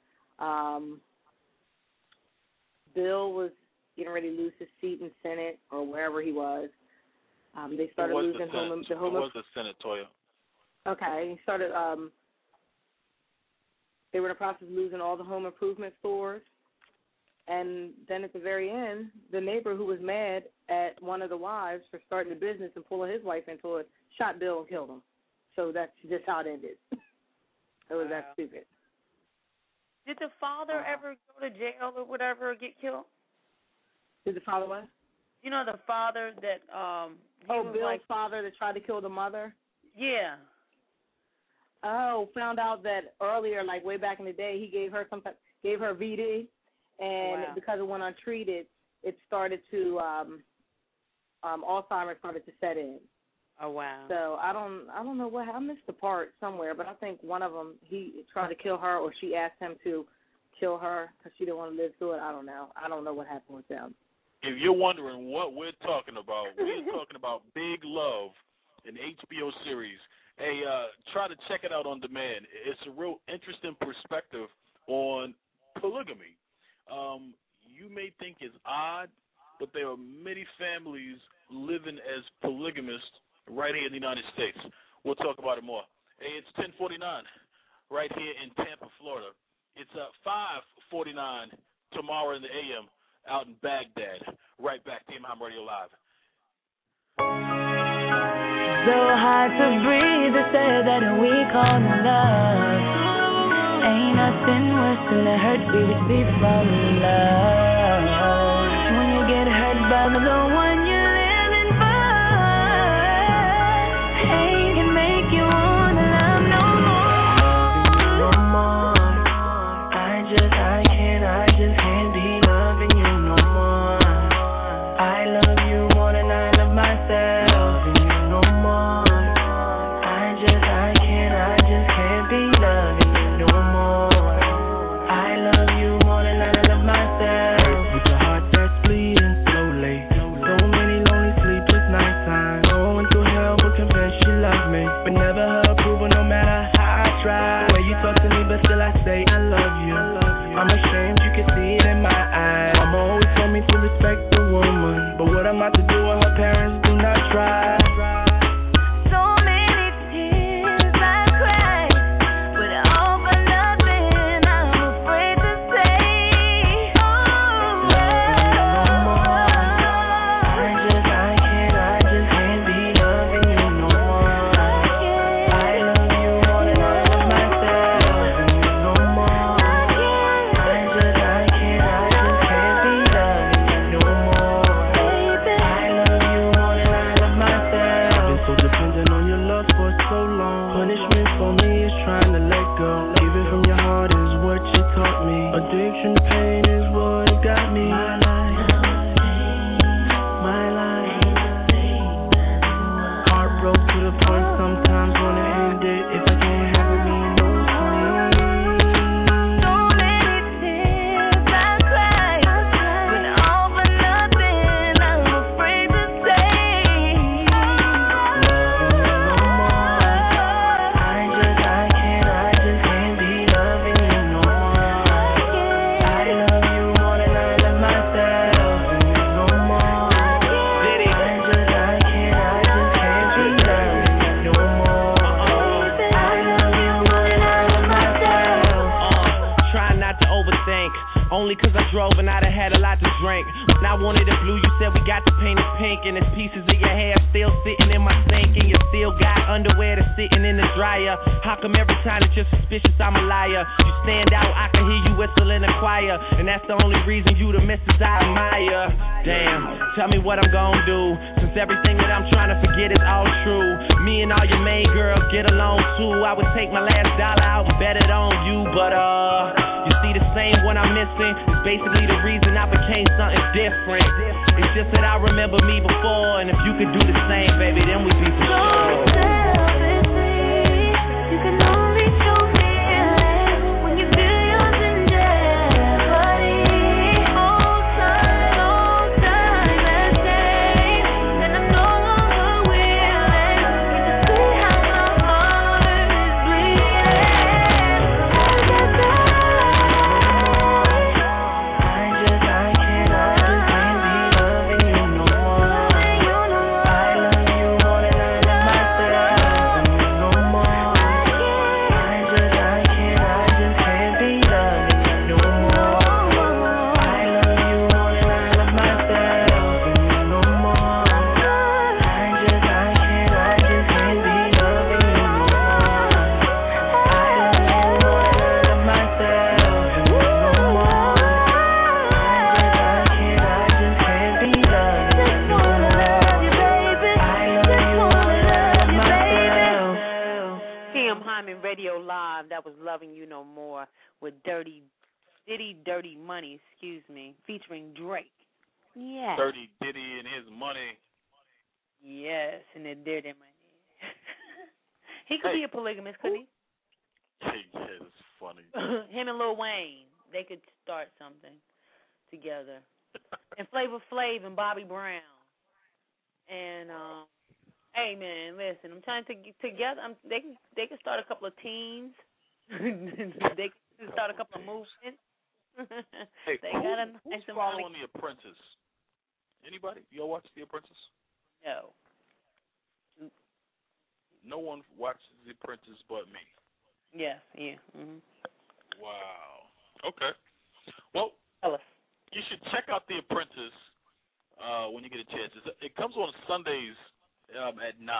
Bill was getting ready to lose his seat in Senate or wherever he was. They started losing home. Who was the Senate, Toya? Okay, he started. They were in the process of losing all the home improvement stores, and then at the very end, the neighbor who was mad at one of the wives for starting the business and pulling his wife into it shot Bill and killed him. So that's just how it ended. It was that stupid. Did the father ever go to jail or whatever or get killed? Did the father what? You know the father that Bill's father that tried to kill the mother? Yeah. Oh, found out that earlier, like way back in the day, he gave her VD, and because it went untreated, it started to Alzheimer's started to set in. Oh wow! So I don't know what I missed the part somewhere, but I think one of them he tried to kill her, or she asked him to kill her because she didn't want to live through it. I don't know what happened with them. If you're wondering what we're talking about, we're talking about Big Love, an HBO series. Hey, try to check it out on demand. It's a real interesting perspective on polygamy. You may think it's odd, but there are many families living as polygamists right here in the United States. We'll talk about it more. Hey, it's 10:49 right here in Tampa, Florida. It's 5:49 tomorrow in the AM out in Baghdad. Right back to TMI Radio Live. So hard to breathe, they say that we call love. Ain't nothing worse than the hurt we receive from love. When you get hurt by the one you're living for, pain can make you wanna love no more. I just can't be loving you no more. I love you more than I love myself. So for me is trying to let go. Giving from your heart is what you taught me. Addiction, pain is what got me. My life. Heart broke to the point sometimes wanna end it. If I can't have it, mean no to me. Don't let it tears I cry, but all for nothing. I'm afraid to say. Only cause I drove and I'd have had a lot to drink. When I wanted it blue, you said we got to paint it pink. And there's pieces of your hair still sitting in my sink. And you still got underwear that's sitting in the dryer. How come every time that you're suspicious I'm a liar? You stand out, I can hear you whistle in the choir. And that's the only reason you the missus I admire. Damn, tell me what I'm gonna do, since everything that I'm trying to forget is all true. Me and all your main girls get along too. I would take my last dollar out and bet it on you. But you see the same one I'm missing. It's basically the reason I became something different. It's just that I remember me before, and if you could do the same, baby, then we'd be for sure. You can only show feelings when you feel yours in jeopardy. Hold time, that day, and I'm no longer willing to see how my heart is bleeding. Loving You No More with Dirty Money, featuring Drake. Yeah. Dirty Diddy and his money. Yes, and the Dirty Money. He could be a polygamist, couldn't he? Yeah, it's funny. Him and Lil Wayne, they could start something together. And Flavor Flav and Bobby Brown. And hey man, listen, I'm trying to get together. They can start a couple of teams. They can start a couple of movements. Hey, who's following The Apprentice? Anybody? Y'all watch The Apprentice? No. No one watches The Apprentice but me. Yeah. Mm-hmm. Wow. Okay. Well, tell us. You should check out The Apprentice when you get a chance. It comes on Sundays at 9.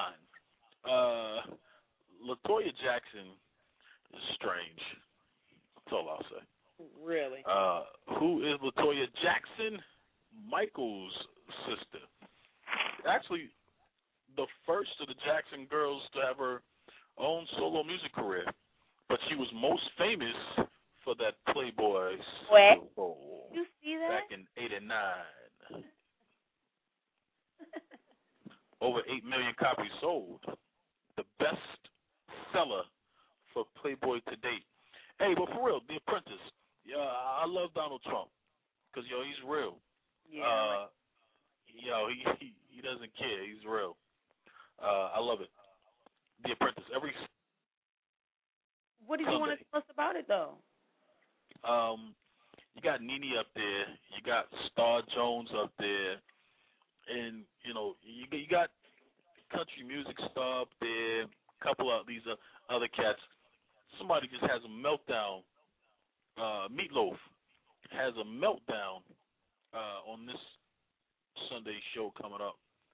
LaToya Jackson is strange. That's all I'll say. Really? Who is LaToya Jackson? Michael's sister. Actually, the first of the Jackson girls to have her own solo music career. But she was most famous for that Playboy Super Bowl. You see that? Back in '89. Over 8 million copies sold. The best seller for Playboy to date. Hey, but for real, The Apprentice. Yeah, I love Donald Trump because he's real. Yeah. He doesn't care. He's real. I love it. The Apprentice. What did you want to tell us about it though? You got Nene up there. You got Star Jones up there, and you got country music star up there. A couple of these other cats. Somebody just has a meltdown. Meatloaf has a meltdown on this Sunday show coming up.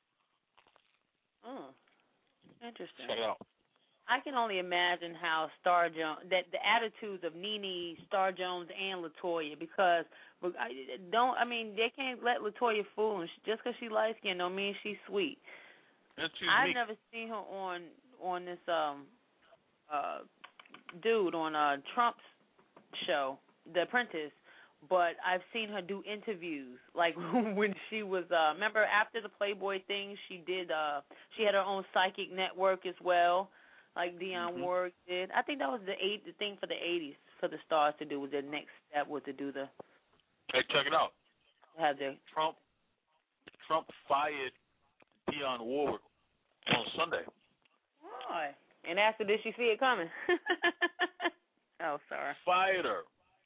Oh, interesting. Check it out. I can only imagine how Star Jones, that the attitudes of Nene, Star Jones, and LaToya, because they can't let LaToya fool them. Just because she light skinned don't mean she's sweet. I've never seen her on this dude on Trump's show, The Apprentice, but I've seen her do interviews. Like when she was, remember after the Playboy thing, she had her own psychic network as well, like Dionne Warwick did. I think that was the thing for the 80s for the stars to do. Was their next step was to do the. Hey, check it out. Had the Trump fired Dionne Warwick on Sunday. Why? And after, did she see it coming? Oh, sorry. Fired her.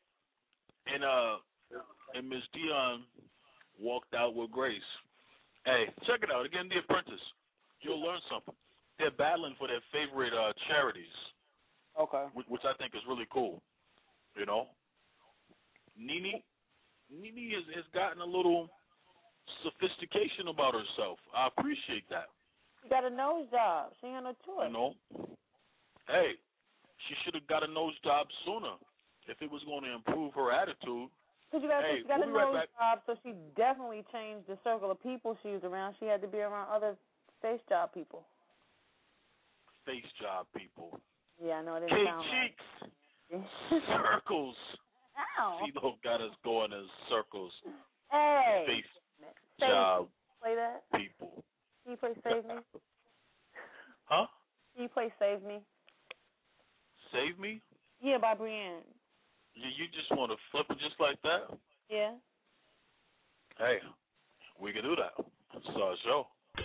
And Miss Dionne walked out with grace. Hey, check it out. Again, The Apprentice. You'll learn something. They're battling for their favorite charities. Okay. Which I think is really cool. You know? Nene has gotten a little sophistication about herself. I appreciate that. She got a nose job. She ain't got no choice. You know? Hey, she should have got a nose job sooner if it was going to improve her attitude. Because she got a nose job, so she definitely changed the circle of people she was around. She had to be around other face job people. Face job people. Yeah, I know it didn't sound cheeks. Circles. Ow. CeeLo got us going in circles. Hey. Face job play that? people. Can you play Save Me? Huh? Can you play Save Me? Save Me? Yeah, by Brienne. You just want to flip it just like that? Yeah. Hey, we can do that. It's our show.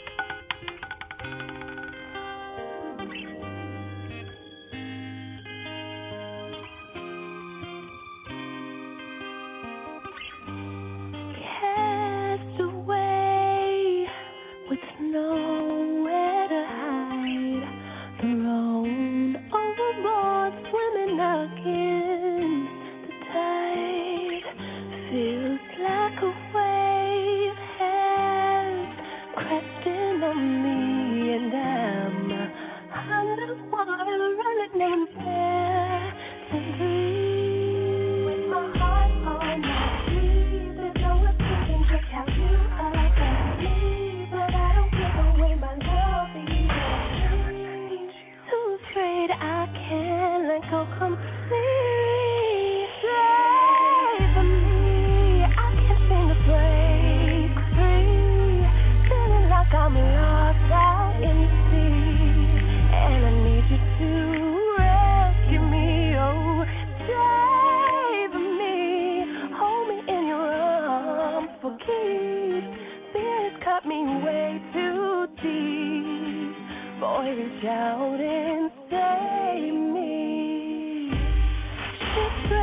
Cast away with nowhere to hide, thrown overboard, swimming against the tide. Feels like a wave has crested on me, and I'm underwater, running nowhere to breathe. With my heart on my sleeve, there's no escaping just how you affect me, but I don't give away my love either. Too afraid I can't let go completely. Save me, I can't seem to break free. Feeling like I'm lost out in the sea, and I need you to rescue me. Oh, save me, hold me in your arms for keeps. Fear has cut me way too deep. Boy, reach out and save me. Shipwrecked,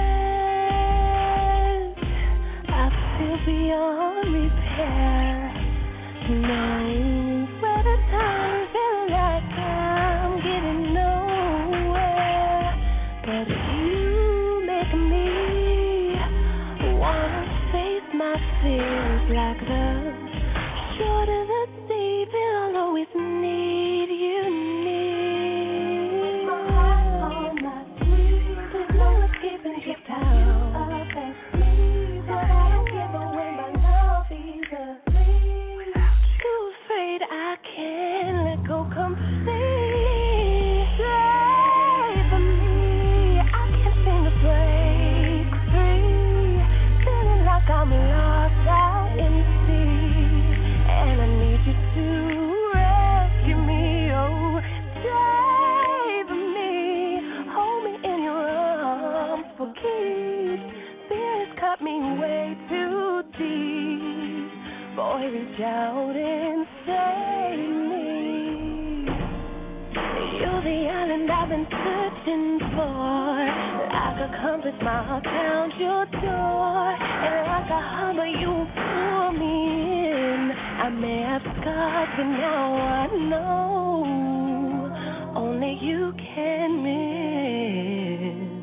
I feel beyond repair. Nowhere to turn, feeling like I'm getting nowhere. But you make me wanna face my fears like the shore to the deep. I'll always need you near. My heart on my sleeve, there's no escaping just how you affect me, but I don't give away my love either. Too afraid I can't let go completely. Save me, I can't seem to break free. Feeling like I'm lost out in the sea, and I need you to rescue me. Oh, save me, hold me in your arms for keeps. Fear has cut me way too deep. Boy, reach out and save me. You're the island I've been searching for. Like a compass, my heart found your door, and like a harbor, you pull me in. I may have scars, but now I know only you can mend.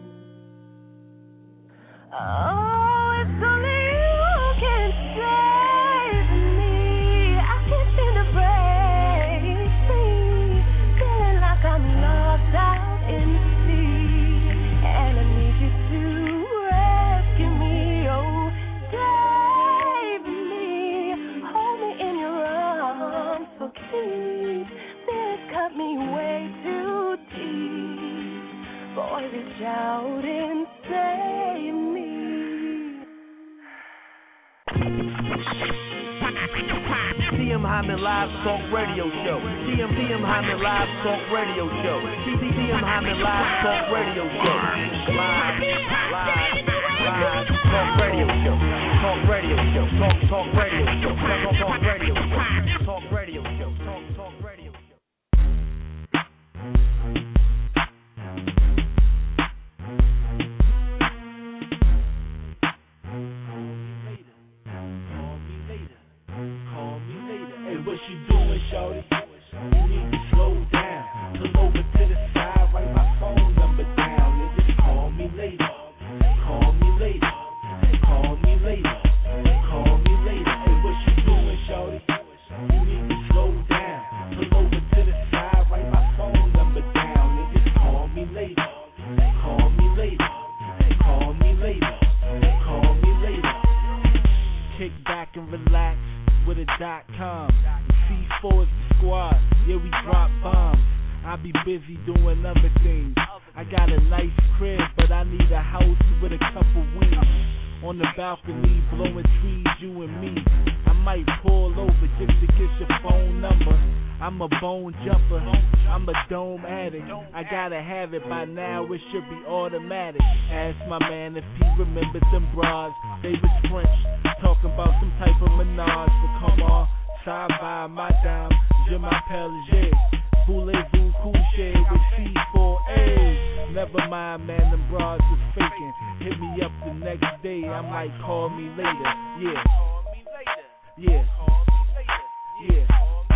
Oh, it's only you can save me. I can't seem to break free. Feeling like I'm lost out in the sea, and I need you to rescue me. Oh, save me, hold me in your arms for keeps. Fear has cut me way too deep. Boy, reach out and save me. TM Hyman Live Talk Radio Show. TM Hyman Live Talk Radio Show. TM Hyman Live Talk Radio Show. Live Talk Radio Show. Talk Radio Show. Talk Radio Show. Talk Radio Show. Talk Radio Show. Talk Radio Show. What you doing, shorty? You need to slow down. Pull over to the side, write my phone number down, and just call me later. Call me later. Call me later. Call me later. Hey, what you doing, shorty? You need to slow down. Pull over to the side, write my phone number down, and just call me later. Call me later. Call me later. Call me later. Kick back and relax with a .com. C4 is the squad, yeah, we drop bombs. I be busy doing other things. I got a nice crib, but I need a house with a couple wings. On the balcony, blowing trees, you and me. I might pull over just to get your phone number. I'm a bone jumper, I'm a dome addict. I gotta have it by now, it should be automatic. Ask my man if he remembers them bras. They was French, talking about some type of menage. But come on, side by my dime, je m'appelle J. Voulez-vous coucher with C4A? Never mind, man, them bras was faking. Hit me up the next day, I'm like, call me later. Yeah. Yeah. Yeah.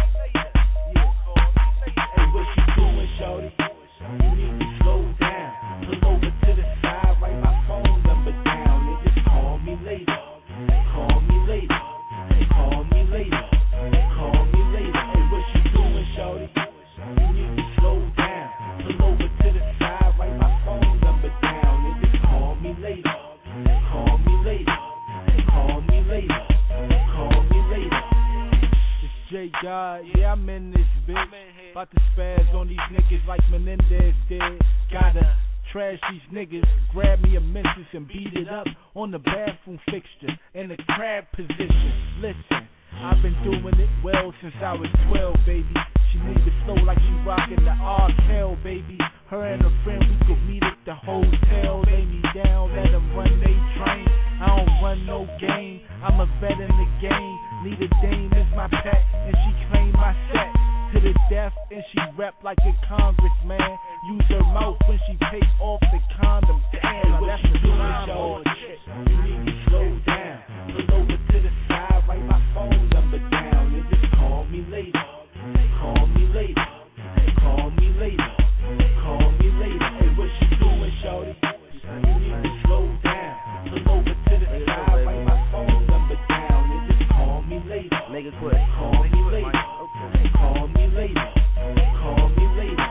Hey, what you doing, shorty? You need to slow down. Pull over to the side, write my phone number down, and just call me later. Call me later. Call me later. Call me later. Hey, what you doing, shorty? You need to slow down. Pull over to the side, write my phone number down, and just call me later. Call me later. Call me later. Call me later. It's J God, yeah, I'm in this bitch. About to spaz on these niggas like Menendez did. Gotta trash these niggas, grab me a menses and beat it up on the bathroom fixture in the crab position. Listen, I've been doing it well since I was 12, baby. She need to slow like she rockin' the Arkel, baby. Her and her friend, we could meet at the hotel. Lay me down, let them run they train. I don't run no game, I'm a vet in the game. Need a dame is my pet, and she claim my set to the death, and she rep like a congressman. Use her mouth when she take off the condom. Damn, that's the crime on shit. You need to slow down. Pull over to the side, write my phone number down, and just call me later. Call me later. Call me later. Call me later. Hey, what you doing, shorty? You need to slow down. Pull over to the side, write my phone number down, and just call me later. Make it quick. Call me later. Call me later. Call me later.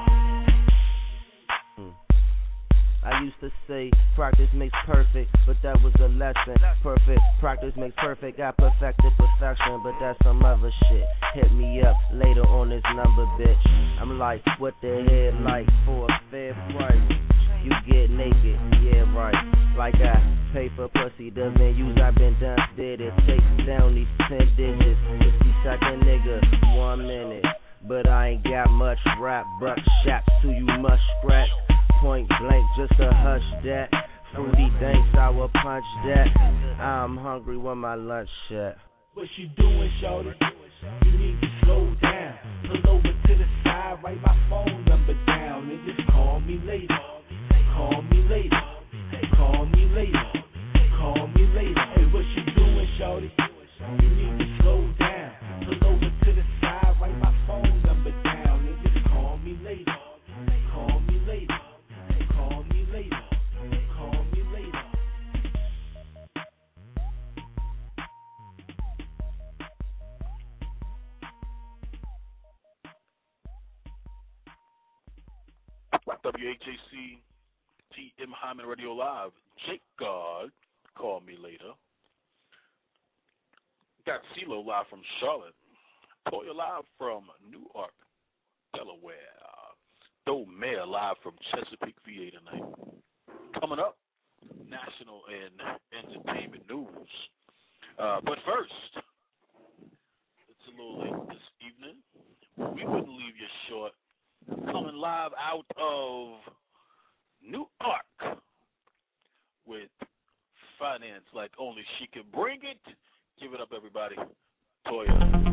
I used to say practice makes perfect, but that was a lesson. Perfect practice makes perfect. I perfected perfection, but that's some other shit. Hit me up later on this number, bitch. I'm like, what the head like for a fair price? You get naked, yeah right. Like I pay for pussy, the venues I've been done did it. Take down these 10 digits. 50-second nigga, 1 minute. But I ain't got much rap, buck shots to you must scratch. Point blank, just to hush that. Fruity dank, sour punch that. I'm hungry when my lunch at. What you doing, shorty? You need to slow down. Pull over to the side, write my phone number down, and just call me later. Call me later. Call me later. Call me later. Hey, what you doing, shorty? You need to slow down. Pull over to the side, write my phone number down, and just call me later. Call me later. Call me later. Call me later. WHAC TM Hyman Radio Live. Jake God, call me later. Got CeeLo live from Charlotte. Toya live from Newark, Delaware. Doe Mayor live from Chesapeake, VA tonight. dance like only she can bring it. Give it up, everybody. Toya.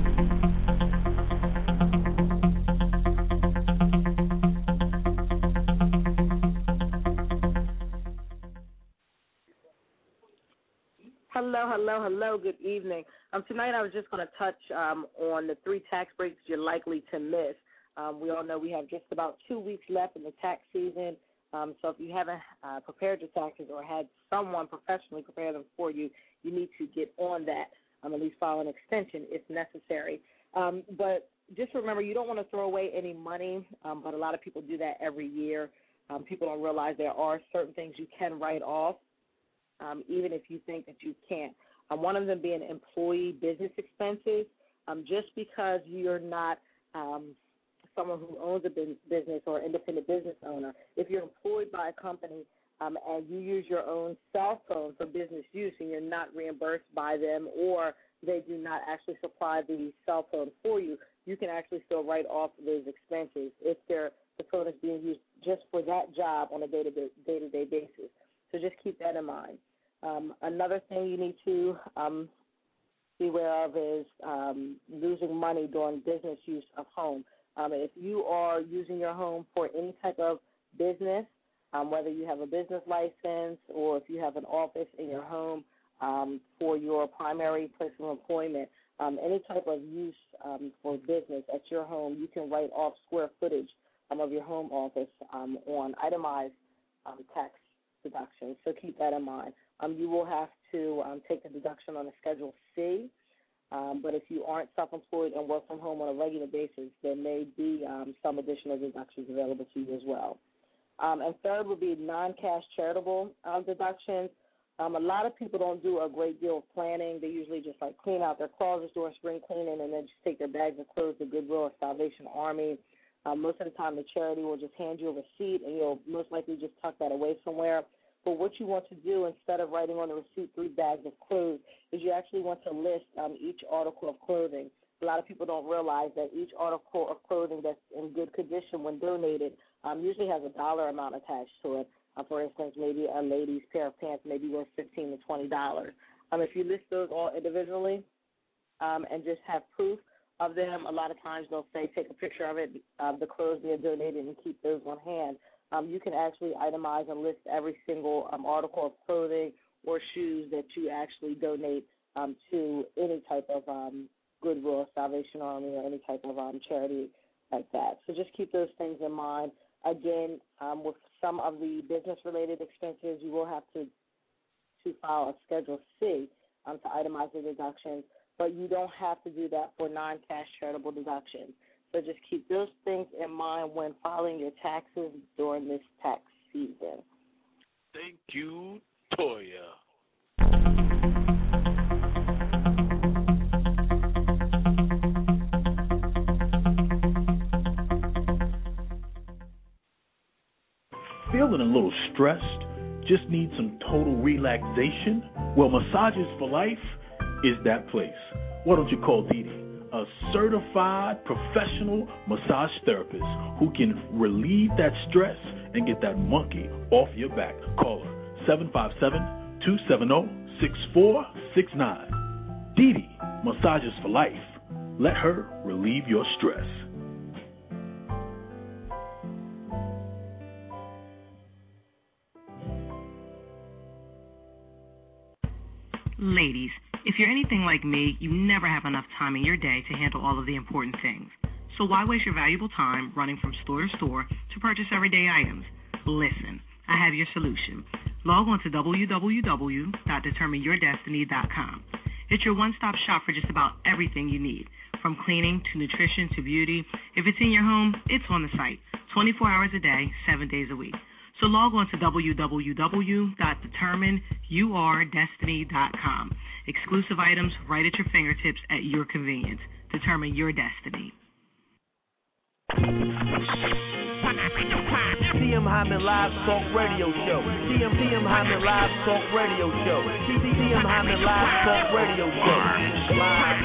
Hello. Good evening. Tonight I was just going to touch on the 3 tax breaks you're likely to miss. We all know we have just about 2 weeks left in the tax season. So if you haven't prepared your taxes or had someone professionally prepare them for you, you need to get on that, at least file an extension if necessary. But just remember, you don't want to throw away any money, but a lot of people do that every year. People don't realize there are certain things you can write off, even if you think that you can't. One of them being employee business expenses. Just because you're not someone who owns a business or independent business owner, if you're employed by a company and you use your own cell phone for business use and you're not reimbursed by them, or they do not actually supply the cell phone for you, you can actually still write off those expenses if the phone is being used just for that job on a day-to-day basis. So just keep that in mind. Another thing you need to be aware of is losing money during business use of home. If you are using your home for any type of business, whether you have a business license or if you have an office in your home for your primary place of employment, any type of use for business at your home, you can write off square footage of your home office on itemized tax deductions. So keep that in mind. You will have to take the deduction on a Schedule C. But if you aren't self-employed and work from home on a regular basis, there may be some additional deductions available to you as well. And third would be non-cash charitable deductions. A lot of people don't do a great deal of planning. They usually just clean out their closets during spring cleaning and then just take their bags of clothes to Goodwill or Salvation Army. Most of the time the charity will just hand you a receipt and you'll most likely just tuck that away somewhere. But what you want to do, instead of writing on the receipt 3 bags of clothes, is you actually want to list each article of clothing. A lot of people don't realize that each article of clothing that's in good condition when donated usually has a dollar amount attached to it. For instance, maybe a lady's pair of pants may be worth $15 to $20. If you list those all individually and just have proof of them, a lot of times they'll say take a picture of it, the clothes being donated, and keep those on hand. You can actually itemize and list every single article of clothing or shoes that you actually donate to any type of Goodwill, Salvation Army, or any type of charity like that. So just keep those things in mind. Again, with some of the business-related expenses, you will have to file a Schedule C to itemize the deductions, but you don't have to do that for non-cash charitable deductions. So just keep those things in mind when filing your taxes during this tax season. Thank you, Toya. Feeling a little stressed? Just need some total relaxation? Well, Massages for Life is that place. Why don't you call Didi, a certified professional massage therapist who can relieve that stress and get that monkey off your back. Call her 757-270-6469. Didi, Massages for Life. Let her relieve your stress. Ladies, if you're anything like me, you never have enough time in your day to handle all of the important things. So why waste your valuable time running from store to store to purchase everyday items? Listen, I have your solution. Log on to www.determineyourdestiny.com. It's your one-stop shop for just about everything you need, from cleaning to nutrition to beauty. If it's in your home, it's on the site, 24 hours a day, 7 days a week. So log on to www.determineyourdestiny.com. Exclusive items right at your fingertips at your convenience. Determine your destiny. TM Hyman Live Talk Radio Show. TM Hyman Live Talk Radio Show. TM Hyman Live Talk Radio Show. Live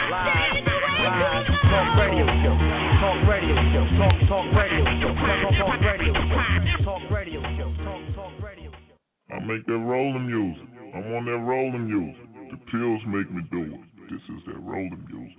Talk Radio Show. Talk Radio Show. Talk Radio Show. Talk Radio Show. Talk Radio Show. Talk Radio Show. I make that rolling music. I'm on that rolling music. The pills make me do it. This is that rolling music.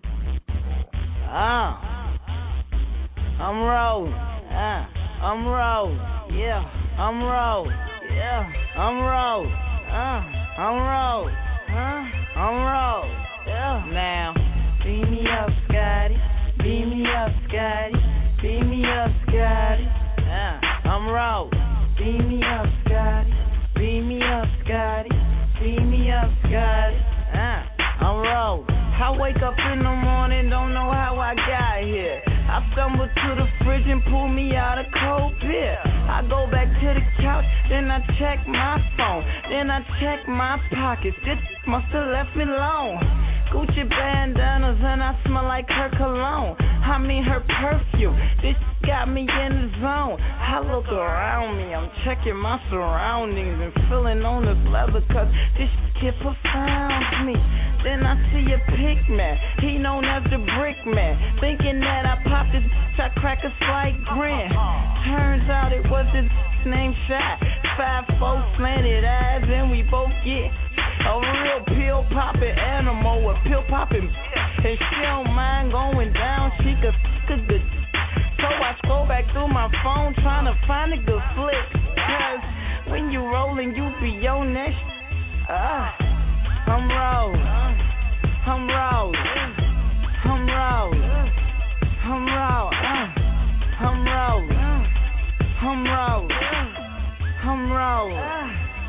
I'm rolling. I'm rolling. Yeah, I'm rolling. Yeah, I'm rolling. I'm rolling. I'm rolling. Yeah. Now, beam me up, Scotty. Beam me up, Scotty. Beam me up, Scotty. I'm rolling. Beam me up, Scotty. Beam me up, Scotty. Beam me up, Scotty. I'm rolling. I wake up in the morning, don't know how I got here. I stumble to the fridge and pull me out a cold beer. I go back to the couch, then I check my phone. Then I check my pockets. This must have left me alone. Gucci bandanas and I smell like her cologne. I mean her perfume. This got me in the zone. I look around me, I'm checking my surroundings and feeling on this leather cause this shit profounds me. Then I see a pig man, he known as the brick man. Thinking that I popped his I crack a slight grin. Turns out it was his name Shaq. 5'4" slanted eyes and we both get a real pill popping animal with pill popping. And she don't mind going down, she could f*** a good. So I scroll back through my phone trying to find a good flick. Cause when you rollin', you be on that I'm rolling. I'm rolling. I'm rolling. I'm rolling. I'm rolling. I'm rolling. I'm rolling.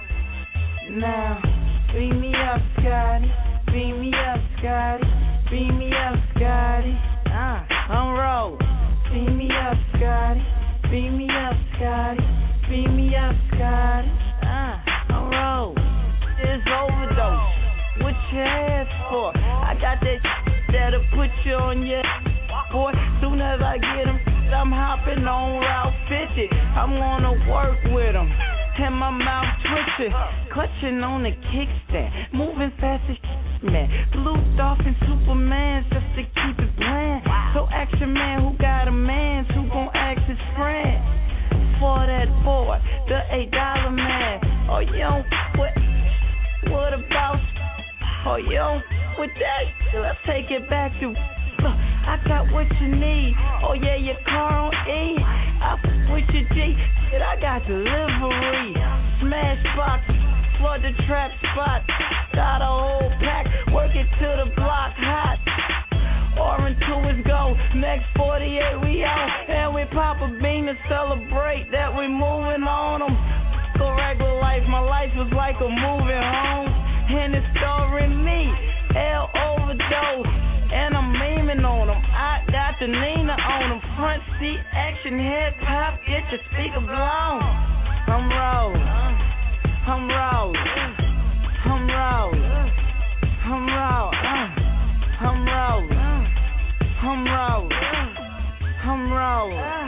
Now, beam me up, Scotty. Beam me up, Scotty. Beam me up, Scotty. I'm rolling. Beam me up, Scotty. Beam me up, Scotty. Beam me up, Scotty. I'm rolling. It's overdose. What you ask for? I got that that'll put you on your boy. Soon as I get him, I'm hopping on Route 50. I'm gonna work with him. And my mouth twitching, clutching on the kickstand, moving fast as man. Blue Dolphin Superman just to keep it bland. So action man who got a man who gon' ask his friend for that boy, the $8 man. Oh, you don't what about? Oh, you don't with that? Let's take it back to. I got what you need. Oh yeah, your car on E. I with your G. Shit, I got delivery. Smash box, flood the trap spot. Got a whole pack, work it to the block hot. Orange to his go. Next 48 we out, and we pop a bean to celebrate that we moving on them. Go regular life, my life is like a moving home, and it's starring me. L overdose. And I'm memeing on them. I got the Nina on them. Front seat action, hip hop, get your speaker blown. I'm rolling. I'm rolling. I'm rolling. I'm rolling. I'm rolling. I'm rolling. I'm rolling.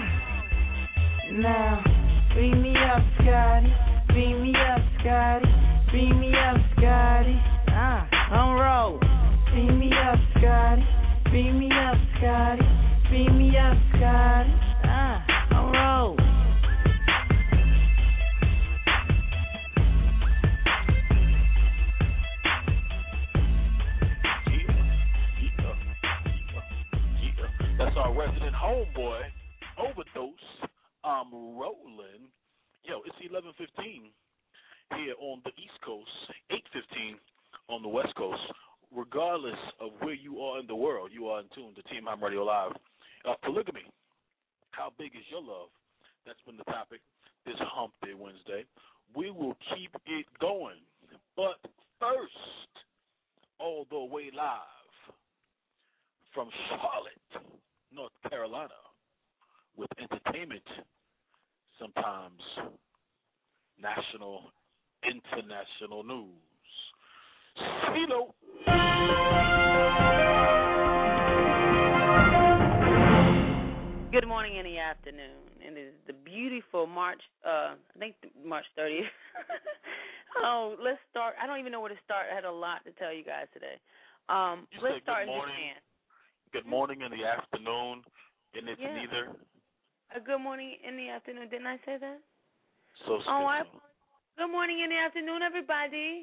Now, beam me up, Scotty. Beam me up, Scotty. Beam me up, Scotty. I'm rolling. Beam me up, Scotty. Beam me up, Scotty. Beam me up, Scotty. I'm rolling. That's our resident homeboy, Overdose. I'm rolling. Yo, it's 11:15 here on the East Coast, 8:15 on the West Coast. Regardless of where you are in the world, you are in tune to Team Ham Radio Live. Polygamy. How big is your love? That's been the topic this Hump Day Wednesday. We will keep it going. But first, all the way live from Charlotte, North Carolina, with entertainment, sometimes national, international news. CeeLo. Good morning in the afternoon. It is the beautiful March 30th. Oh, let's start. I don't even know where to start. I had a lot to tell you guys today. Let's start in Japan. Good morning in the afternoon, and it's neither. Good morning in the afternoon. Didn't I say that? So good morning in the afternoon, everybody.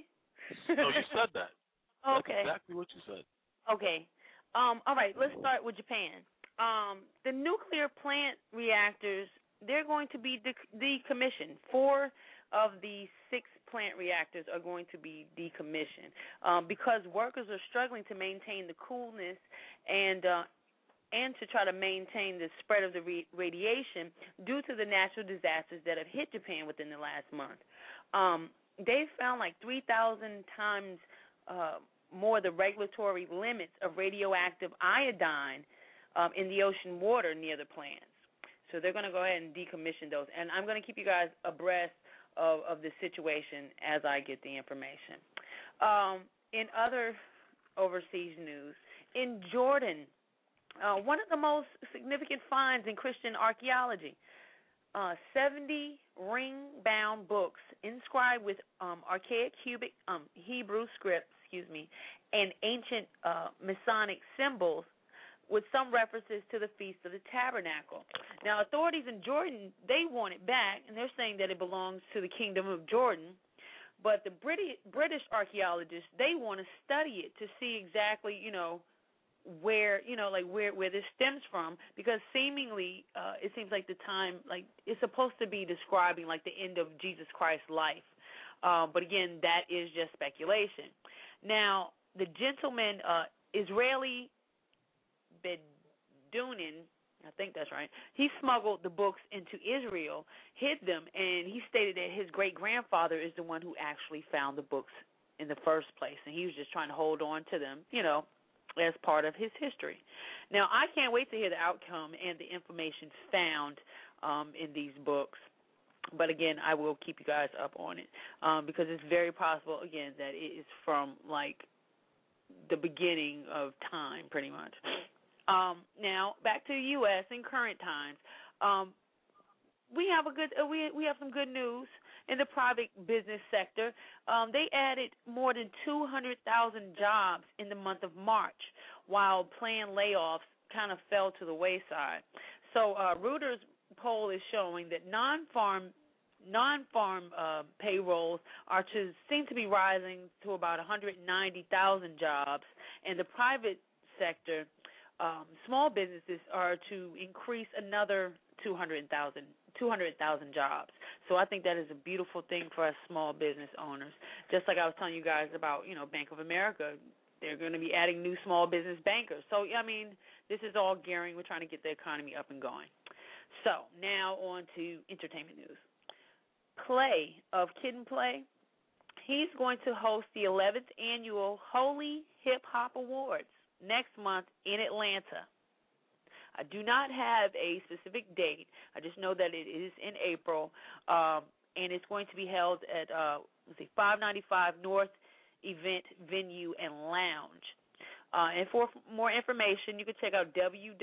No, you said that. Okay. That's exactly what you said. Okay. All right, let's start with Japan. The nuclear plant reactors, they're going to be decommissioned. 4 of the 6 plant reactors are going to be decommissioned because workers are struggling to maintain the coolness and to try to maintain the spread of the radiation due to the natural disasters that have hit Japan within the last month. They found like 3,000 times more the regulatory limits of radioactive iodine in the ocean water near the plants. So they're going to go ahead and decommission those. And I'm going to keep you guys abreast of the situation as I get the information. In other overseas news, in Jordan, one of the most significant finds in Christian archaeology, 70 ring-bound books inscribed with archaic Hebrew script, and ancient Masonic symbols with some references to the Feast of the Tabernacle. Now, authorities in Jordan, they want it back, and they're saying that it belongs to the Kingdom of Jordan. But the British archaeologists, they want to study it to see exactly, where this stems from, because seemingly it seems like the time, like it's supposed to be describing like the end of Jesus Christ's life. But again, that is just speculation. Now, the gentleman, Israeli Beduinin, I think that's right, he smuggled the books into Israel, hid them, and he stated that his great-grandfather is the one who actually found the books in the first place, and he was just trying to hold on to them, as part of his history. Now, I can't wait to hear the outcome and the information found in these books. But, again, I will keep you guys up on it because it's very possible, again, that it is from, like, the beginning of time, pretty much. Now, back to the U.S. in current times. We have some good news in the private business sector. They added more than 200,000 jobs in the month of March, while planned layoffs kind of fell to the wayside. So Reuters poll is showing that non-farm payrolls seem to be rising to about 190,000 jobs, and the private sector, small businesses are to increase another 200,000 jobs. So I think that is a beautiful thing for us small business owners. Just like I was telling you guys about, Bank of America, they're going to be adding new small business bankers. So, I mean, this is all gearing. We're trying to get the economy up and going. So now on to entertainment news. Clay of Kid and Play, he's going to host the 11th annual Holy Hip Hop Awards next month in Atlanta. I do not have a specific date. I just know that it is in April, and it's going to be held at 595 North Event Venue and Lounge. And for more information, you can check out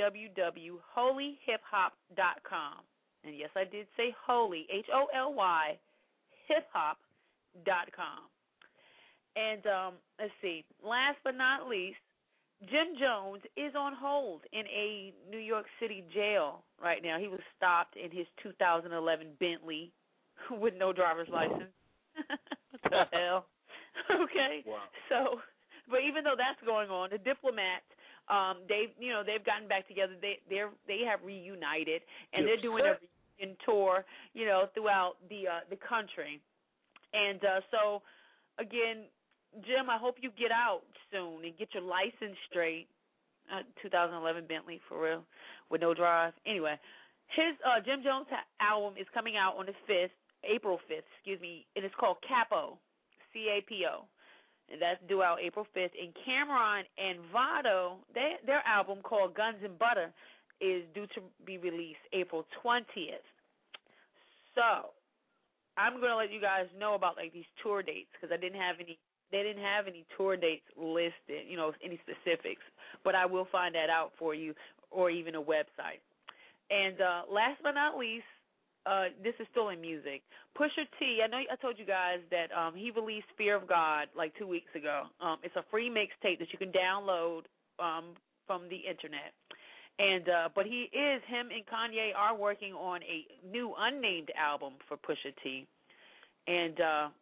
www.holyhiphop.com. And yes, I did say holy, Holy, hiphop.com. And let's see, last but not least, Jim Jones is on hold in a New York City jail right now. He was stopped in his 2011 Bentley with no driver's license. What the hell? Okay. Wow. So, but even though that's going on, the Diplomats, they've gotten back together. They have reunited, and they're doing a reunion tour, throughout the country. And so, again, Jim, I hope you get out soon and get your license straight. 2011 Bentley, for real, with no drive. Anyway, his Jim Jones album is coming out on the April 5th, and it's called Capo, C-A-P-O. And that's due out April 5th. And Cameron and Vado, their album called Guns and Butter is due to be released April 20th. So I'm going to let you guys know about like these tour dates because they didn't have any tour dates listed, any specifics. But I will find that out for you, or even a website. And last but not least, this is still in music. Pusha T, I know I told you guys that he released Fear of God like 2 weeks ago. It's a free mixtape that you can download from the internet. And but him and Kanye are working on a new unnamed album for Pusha T. And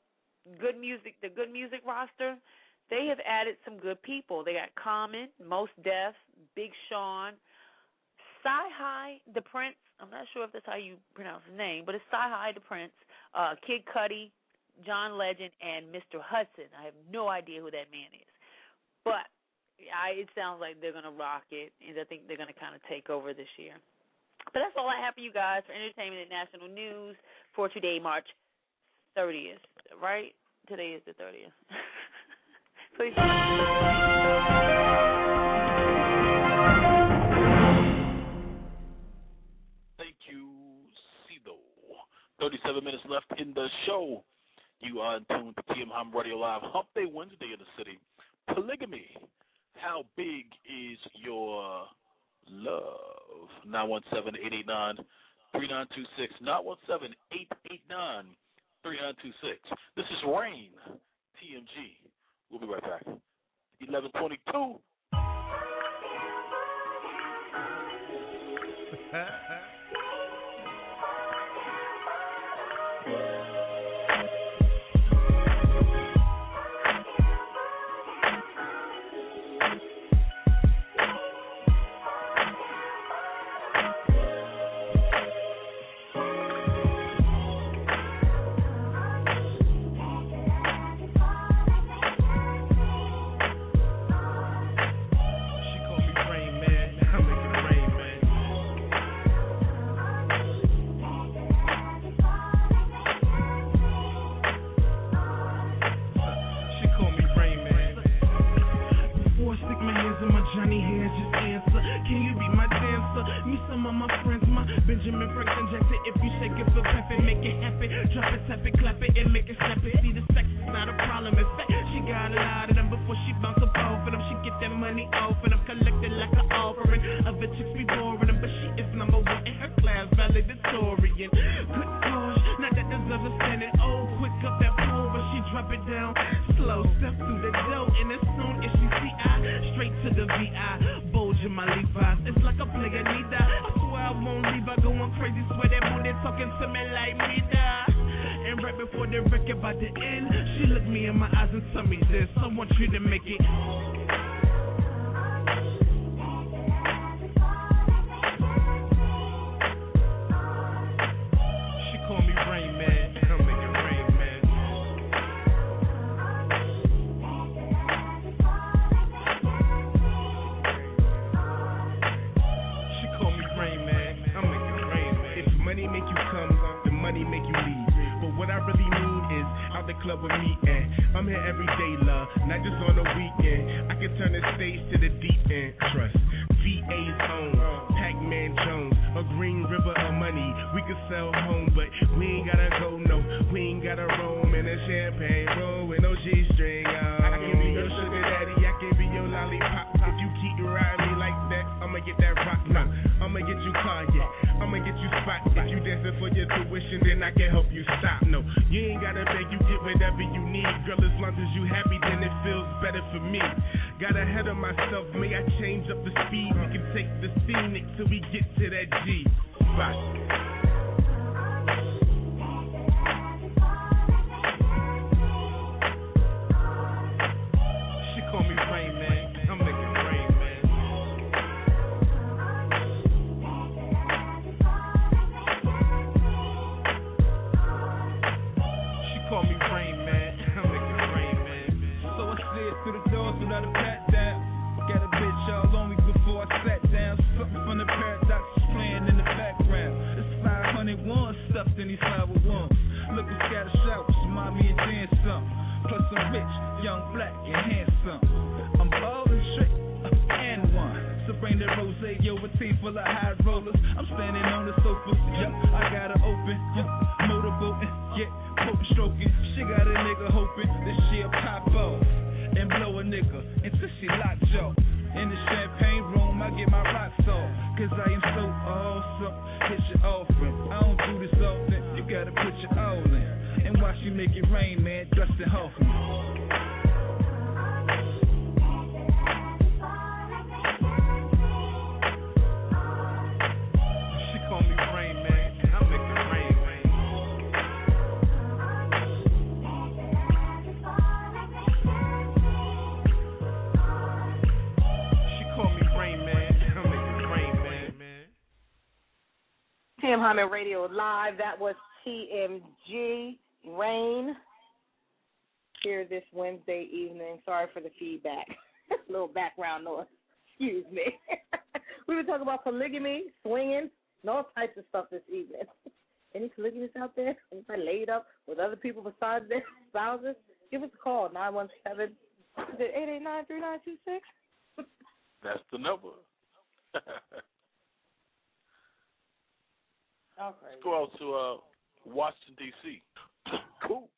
Good Music, the Good Music roster, they have added some good people. They got Common, Mos Def, Big Sean, Sci-Hi the Prince. I'm not sure if that's how you pronounce his name, but it's Sci-Hi the Prince, Kid Cudi, John Legend, and Mr. Hudson. I have no idea who that man is. But it sounds like they're going to rock it, and I think they're going to kind of take over this year. But that's all I have for you guys for entertainment and national news for today, March 30th, right? Today is the 30th. Please. Thank you, Cido. 37 minutes left in the show. You are in tune to TM Ham Radio Live, Hump Day Wednesday in the city. Polygamy. How big is your love? 917-889-3926. 917-889-3926. This is Rain, TMG. We'll be right back. 11:22. TM Hyman Radio Live. That was TMG Rain here this Wednesday evening. Sorry for the feedback. A little background noise. Excuse me. We were talking about polygamy, swinging, and all types of stuff this evening. Any polygamists out there? Anybody laid up with other people besides their spouses? Give us a call, 917-889-3926. That's the number. Okay. Let's go out to Washington, D.C. Cool.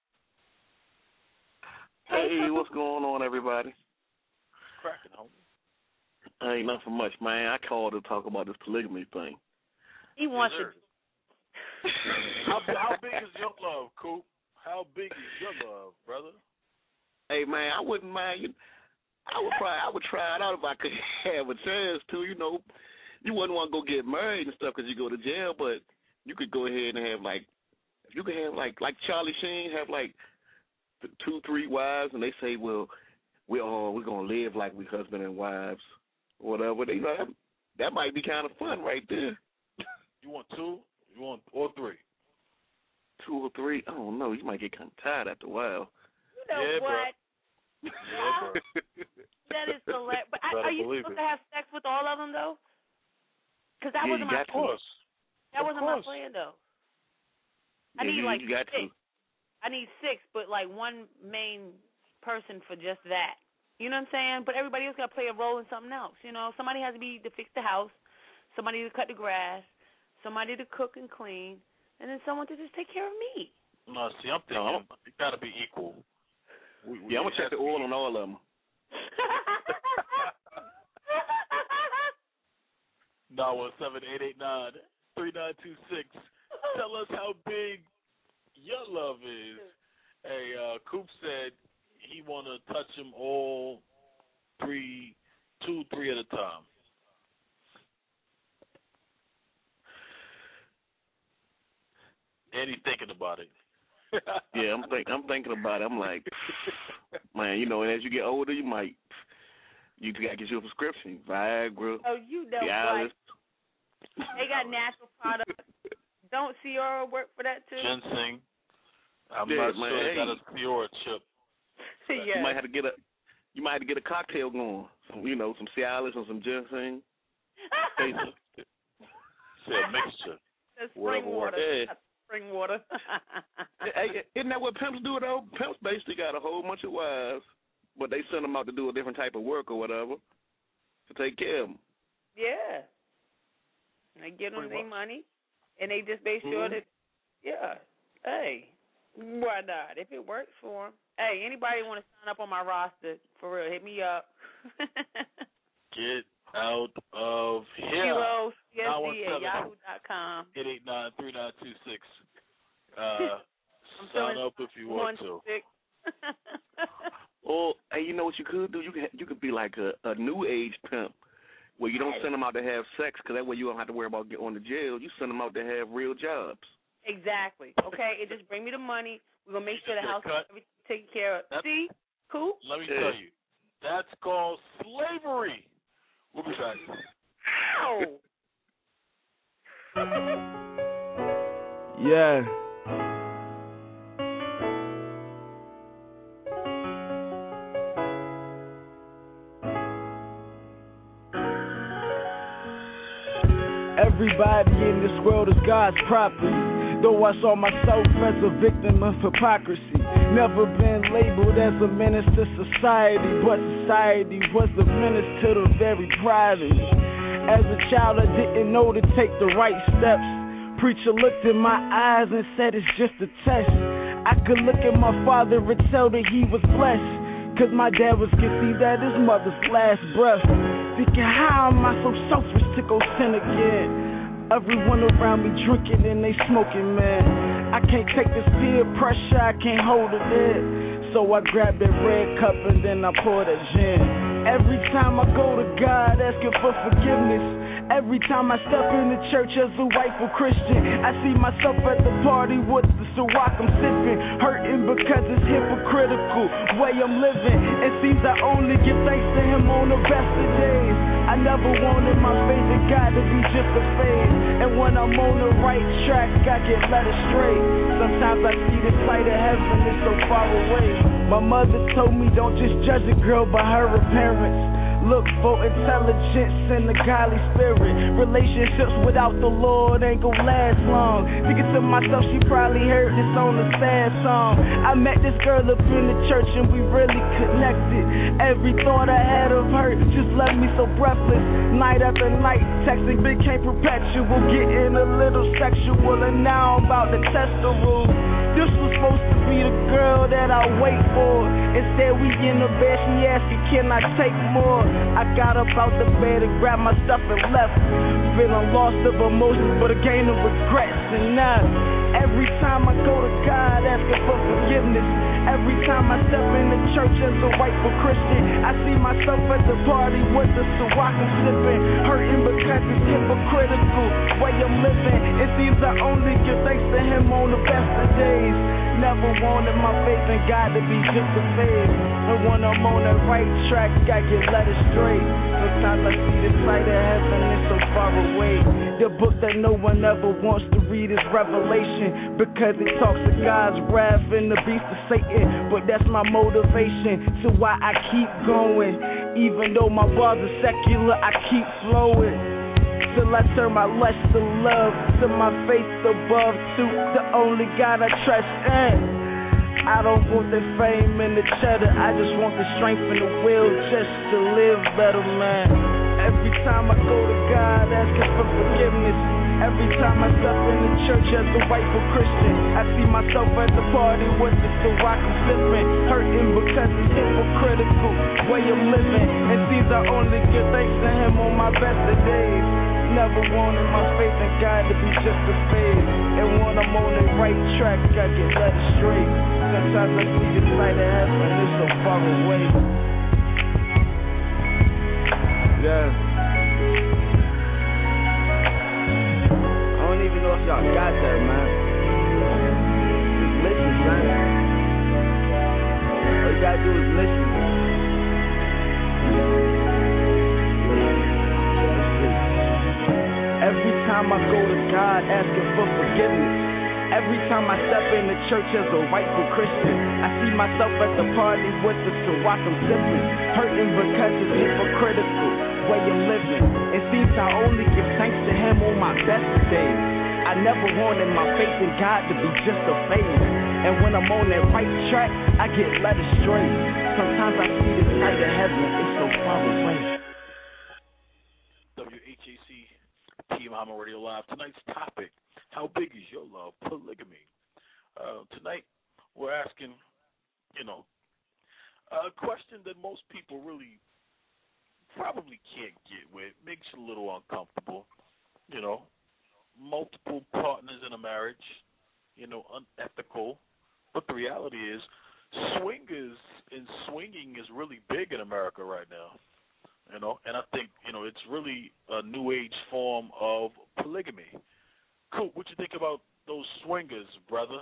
Hey, what's going on, everybody? Cracking, homie. Ain't nothing much, man. I called to talk about this polygamy thing. He wants to. How big is your love, Coop? How big is your love, brother? Hey, man, I wouldn't mind. I would try it out if I could have a chance to. You know, you wouldn't want to go get married and stuff because you go to jail, but you could go ahead and have like Charlie Sheen have like 2-3 wives, and they say, well, we're gonna live like we husband and wives, or whatever. They know that might be kind of fun right there. You want 2? You want or 3? 2 or 3? I don't know. You might get kind of tired after a while. You know what? Yeah, bro. That is hilarious. But are you supposed to have sex with all of them though? Because that wasn't my plan. That wasn't my plan though. I need like 6. I need 6, but like one main person for just that. You know what I'm saying? But everybody else got to play a role in something else. You know, somebody has to be to fix the house, somebody to cut the grass, somebody to cook and clean, and then someone to just take care of me. No, see, I'm thinking it got to be equal. I'm gonna check the oil on all of them. 917-889-3926. Tell us how big your love is. Hey, Coop said he want to touch them all 3 at a time. And he's thinking about it. Yeah, I'm thinking about it. I'm like, man, you know, and as you get older, you gotta get you a prescription, Viagra. Oh, you know what? They got natural products. Don't Ciara work for that too? Ginseng. I'm not sure they got a Ciara chip. Yeah. You might have to get a cocktail going. Some Cialis and some ginseng. Say a mixture. That's spring water. Yeah. Spring water. Hey, isn't that what pimps do though? Pimps basically got a whole bunch of wives, but they send them out to do a different type of work or whatever to take care of them. Yeah. They give them their money, and they just make sure that, hey, why not? If it works for them. Hey, anybody want to sign up on my roster, for real, hit me up. Get out of here. CSD@yahoo.com. 889-3926. Sign up if you want to. Or, hey, you know what you could do? You could be like a new age pimp, where you don't send them out to have sex, because that way you don't have to worry about getting on the jail. You send them out to have real jobs. Exactly. Okay, it just bring me the money. We're going to make sure the house is everything taken care of. See? Cool? Let me tell you. That's called slavery. We'll be back. Ow! Yeah. Everybody in this world is God's property. Though I saw myself as a victim of hypocrisy. Never been labeled as a menace to society, but society was a menace to the very private. As a child, I didn't know to take the right steps. Preacher looked in my eyes and said it's just a test. I could look at my father and tell that he was blessed, cause my dad was conceived at his mother's last breath. Thinking, how am I so selfish to go sin again? Everyone around me drinking and they smoking, man. I can't take this peer pressure, I can't hold it in. So I grab that red cup and then I pour that gin. Every time I go to God asking for forgiveness, Every time I step in the church as a rightful Christian, I see myself at the party with the Ciroc I'm sipping, hurting because it's hypocritical way I'm living. It seems I only give thanks to him on the best of days. I never wanted my faith in God to be just a phase, and when I'm on the right track, I get led astray. Sometimes I see the sight of heaven, it's so far away. My mother told me don't just judge a girl by her appearance. Look for intelligence and a godly spirit. Relationships without the Lord ain't gon' last long. Thinking to myself, she probably heard this on a sad song. I met this girl up in the church and we really connected. Every thought I had of her just left me so breathless. Night after night, texting became perpetual, getting a little sexual, and now I'm about to test the rules. This was supposed to be the girl that I wait for. Instead we in the bed, she asking, can I take more? I got up out the bed and grabbed my stuff and left, feeling lost of emotions but a gain of regrets. And now every time I go to God asking for forgiveness, every time I step in the church as a rightful Christian, I see myself at the party with the Ciroc I'm sipping, hurting because it's hypocritical way I'm living. It seems I only give thanks to him on the best of days. Never wanted my faith in God to be just a phase, and when I'm on the right track, I get led astray. Sometimes I see the sight of heaven, it's so far away. The book that no one ever wants to read is Revelation, because it talks of God's wrath and the beast of Satan. But that's my motivation to why I keep going. Even though my bars are secular, I keep flowing till I turn my lust to love, to my faith above, to the only God I trust in. I don't want the fame and the cheddar, I just want the strength and the will just to live better, man. Every time I go to God asking for forgiveness, every time I step in the church as a rightful Christian, I see myself at the party with the Ciroc I'm sipping, hurting because it's hypocritical way I'm living. It seems I only give thanks to him on my best of days. Never wanted my faith in God to be just a phase, and when I'm on the right track, I get led astray. Sometimes I see the sight of heaven, it's so far away. Yeah. I don't even know if y'all got that, man. Just listen, man. All you gotta do is listen. Every time I go to God asking for forgiveness, every time I step in the church as a rightful Christian, I see myself at the party with the Ciroc I'm sipping, hurting because it's hypocritical way I'm living. It seems I only give thanks to him on my best days. I never wanted my faith in God to be just a phase, and when I'm on that right track, I get led astray. Sometimes I see the sight of heaven, it's so far away. WHAC Team Muhammad Radio Live. Tonight's topic: how big is your love? Polygamy. Tonight we're asking, a question that most people really probably can't get with. Makes you a little uncomfortable. Multiple partners in a marriage, unethical. But the reality is, swingers and swinging is really big in America right now. And I think, it's really a new age form of polygamy. Cool. What you think about those swingers, brother?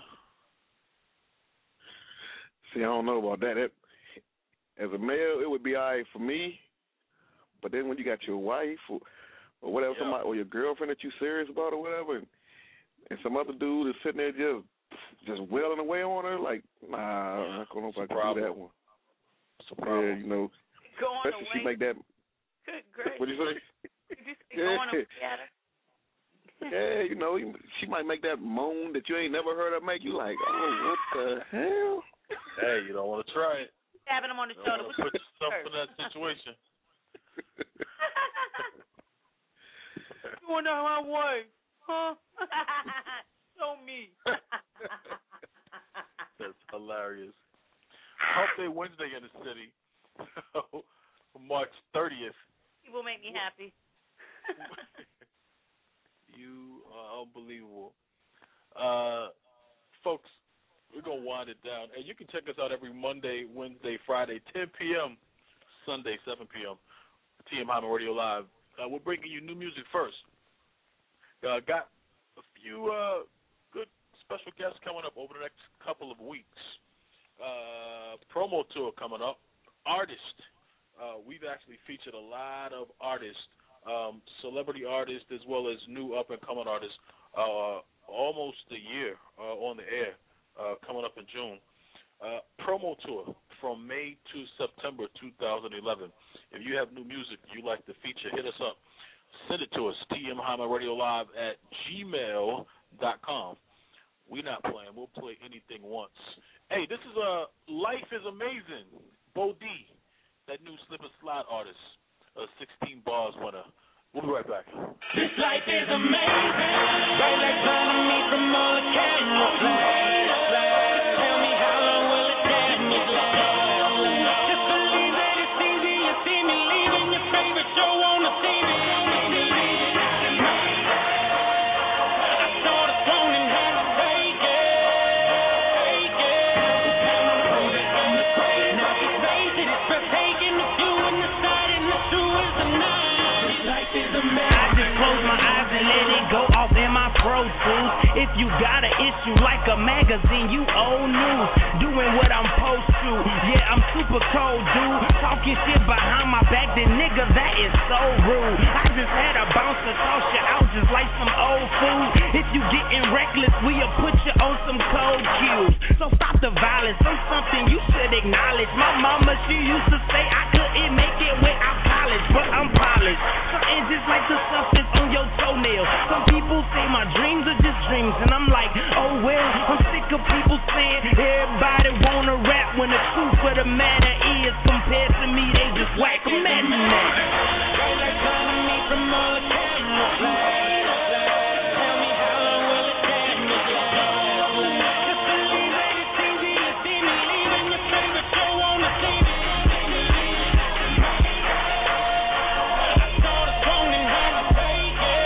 See, I don't know about that. As a male, it would be all right for me. But then when you got your wife or whatever, somebody, or your girlfriend that you're serious about or whatever, and some other dude is sitting there just wailing away on her, like, nah, I don't know if I can do that one. It's a problem. Yeah, especially if she make that. Good, great. What do you say? Going away at her? Yeah, she might make that moan that you ain't never heard her make. You like, oh, what the hell? Hey, you don't want to try it. Tapping him on the shoulder. Put yourself in that situation. You want to know my wife? Huh? Show me. That's hilarious. Hump Day Wednesday in the city. March 30th. He will make me happy. You are unbelievable. Folks, we're going to wind it down. And you can check us out every Monday, Wednesday, Friday, 10 p.m., Sunday, 7 p.m. TM Hyman Radio Live. we're bringing you new music first. Got a few good special guests coming up over the next couple of weeks. Promo tour coming up. Artists. We've actually featured a lot of artists, celebrity artists as well as new up-and-coming artists, almost a year on the air, coming up in June. Promo tour from May to September 2011. If you have new music you'd like to feature, hit us up. Send it to us, tmhymanradiolive@gmail.com. We're not playing. We'll play anything once. Hey, this is Life is Amazing. Bo D, that new Slip and Slide artist, a 16 bars winner. We'll be right back. This life is amazing. Bright lights burning me from all the camera flash. Tell me how long will it take me to last? Just believe that it's easy. You see me leaving your favorite show on the TV. If you got an issue like a magazine, you old news. Doing what I'm supposed to. Yeah, I'm super cold, dude. Talking shit behind my back, then nigga, that is so rude. I just had a bouncer toss you out just like some old food. If you getting reckless, we'll put you on some cold cues. So stop the violence. I'm something you should acknowledge. My mama, she used to say I couldn't make it without college, but I'm polished. Something just like the stuff that's on your toenail. Some people say my dreams are just dreams, and I'm like, oh well, I'm sick of people saying everybody wanna rap when the truth of the matter is compared to me, they just whack. Imagine that. Bright lights burning me from all the camera flash. Tell me how long will it take me to last? Just believe that it's easy. You see me leaving your favorite show on the TV. I saw the throne and had to take it.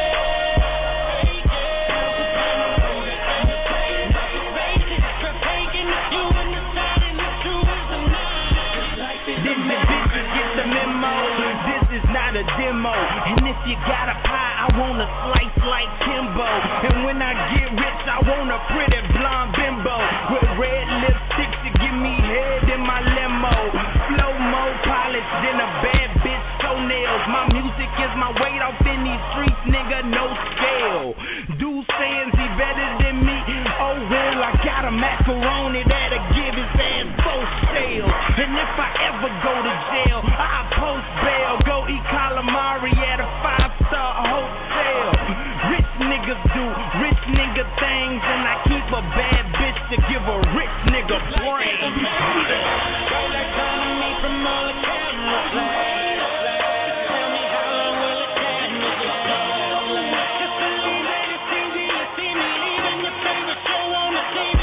Demo. And if you got a pie, I want a slice like Kimbo. And when I get rich, I want a pretty blonde bimbo with red lipstick to give me head in my limo. Flow more polished than a bad bitch toenails. My music is my weight off in these streets, nigga, no scale. Dude saying he better than me. Oh well, I got a macaroni that'll give his ass both sales. And if I ever go to jail, I'll post bail. Go eat calamari at a 5-star hotel. Rich niggas do rich nigga things, and I keep a bad bitch to give a rich nigga brain. Bright lights burning me from all the camera flash. Tell me how long will it take me to last? Just believe that it's easy. You see me leaving your favorite show on the TV.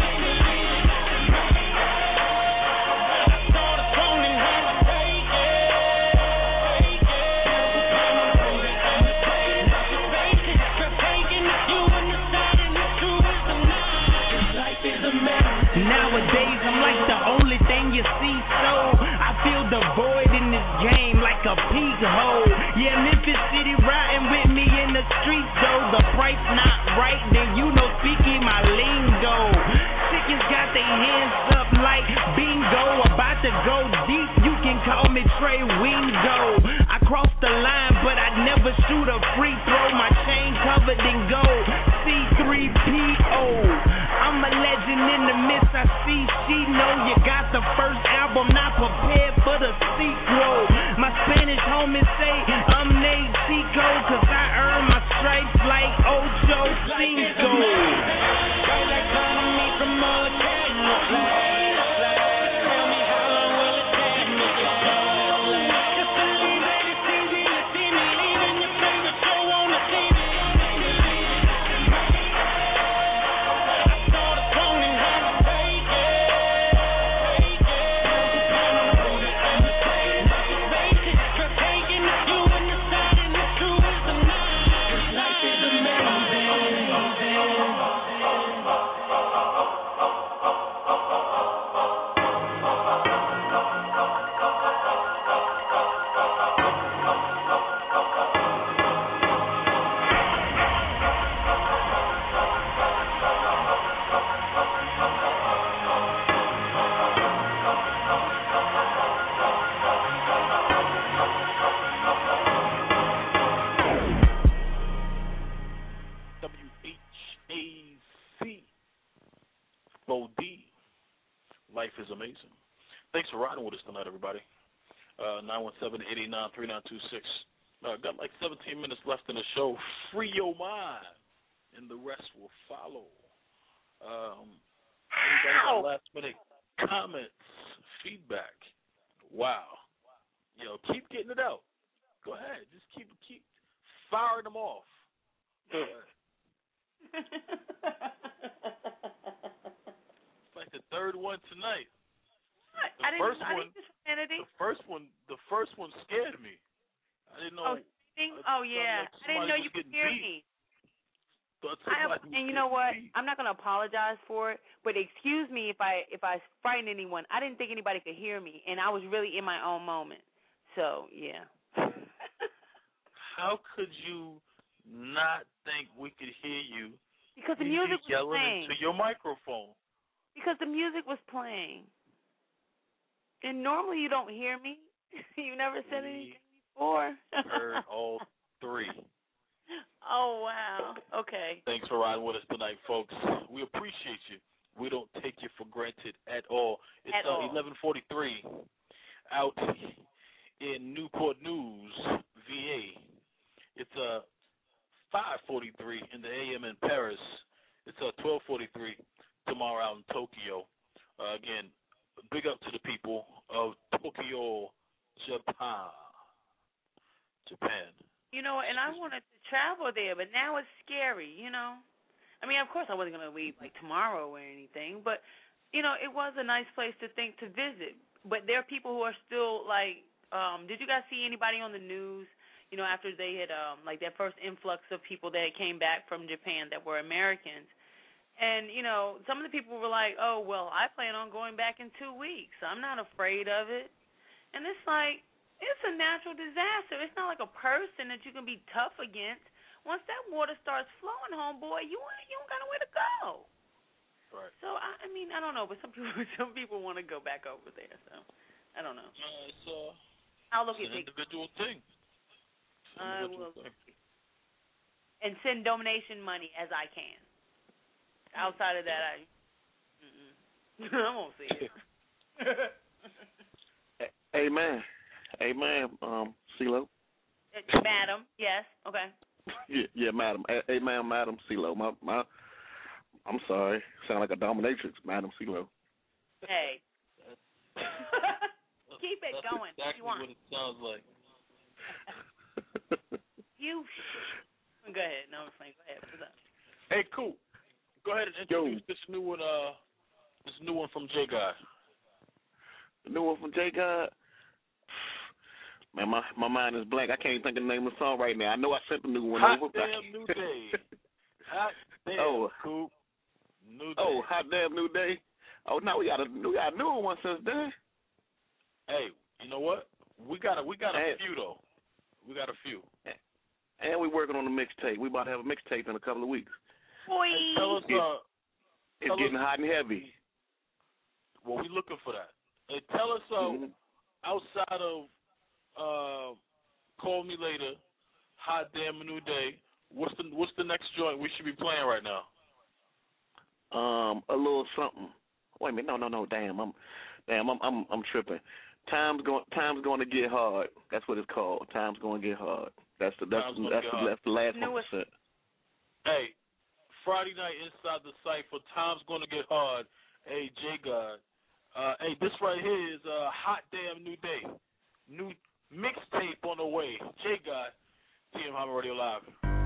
I saw the throne and had to take it. Nowadays, I'm like the only thing you see, so I feel the void in this game like a peak hole. Yeah, Memphis City riding with me in the streets, though. The price not right, then you know speaking my lingo. Chickens got their hands up like bingo. About to go deep, you can call me Trey Wingo. I crossed the line, but I never shoot a free throw. My chain covered in gold. C3PO. I'm a legend in the midst. I see she know you got the first album, not prepared for the sequel. My Spanish homies say I'm Nate Chico, cause I earn my stripes like Ocho Cinco. Bright lights burning me from all the camera flash. Tell me how long will it take me to last? Just believe that it's easy. You see me leaving your favorite show on the TV. I saw the throne and had to take it. is amazing. Thanks for riding with us tonight, everybody. 917-889-3926. Got like 17 minutes left in the show. Free your mind, and the rest will follow. Anybody got last-minute comments, feedback? Wow. Yo, keep getting it out. Go ahead. Just keep firing them off. It's like the third one tonight. The first one scared me. I didn't know. Yeah. I didn't know you could hear me. And you know what? I'm not gonna apologize for it, but excuse me if I frightened anyone. I didn't think anybody could hear me, and I was really in my own moment. So yeah. How could you not think we could hear you? Because the music was playing. Into your microphone. Because the music was playing. And normally you don't hear me. You never said anything before. Heard all three. Oh, wow. Okay. Thanks for riding with us tonight, folks. We appreciate you. We don't take you for granted at all. It's 11:43 out in Newport News, VA. It's 5:43 in the AM in Paris. It's 12:43 tomorrow out in Tokyo. Again, big up to the people of Tokyo, Japan. You know, and I wanted to travel there, but now it's scary, you know. I mean, of course I wasn't going to leave like tomorrow or anything, but, you know, it was a nice place to visit. But there are people who are still like, did you guys see anybody on the news, you know, after they had, like that first influx of people that came back from Japan that were Americans? And, you know, some of the people were like, oh, well, I plan on going back in 2 weeks. I'm not afraid of it. And it's like, it's a natural disaster. It's not like a person that you can be tough against. Once that water starts flowing, homeboy, you don't got nowhere to go. Right. So, I mean, I don't know, but some people want to go back over there, so I don't know. I'll look at an individual thing. I will. And send donation money as I can. Outside of that, I won't see it. Amen. CeeLo. Madam, yes, okay. Yeah, madam. Amen, Madam CeeLo. I'm sorry. Sound like a dominatrix, Madam CeeLo. Hey. Keep it going. Exactly what it sounds like. You. Go ahead. No, I'm saying. Go ahead. What's up? Hey, cool. Go ahead and introduce this new one from J God. The new one from J God. Man, my mind is blank. I can't even think of the name of the song right now. I know I sent the new one over. Hot damn new day. Hot damn cool. New day. Oh, hot damn new day. Oh, now we got a new one since then. Hey, you know what? We got a few though. We got a few. And we're working on a mixtape. We about to have a mixtape in a couple of weeks. Boy. Tell us, it's getting hot and heavy. Well, we looking for that. Hey, tell us outside of Call Me Later, Hot Damn New Day, what's the next joint we should be playing right now? A little something. Wait a minute, no, damn, I'm tripping. Time's going to get hard. That's what it's called. Time's going to get hard. That's the last 1%. Hey, Friday night inside the Cypher. Time's going to get hard. Hey, J God. Hey, this right here is a hot damn new day. New mixtape on the way. J God. TM Hyman Radio Live.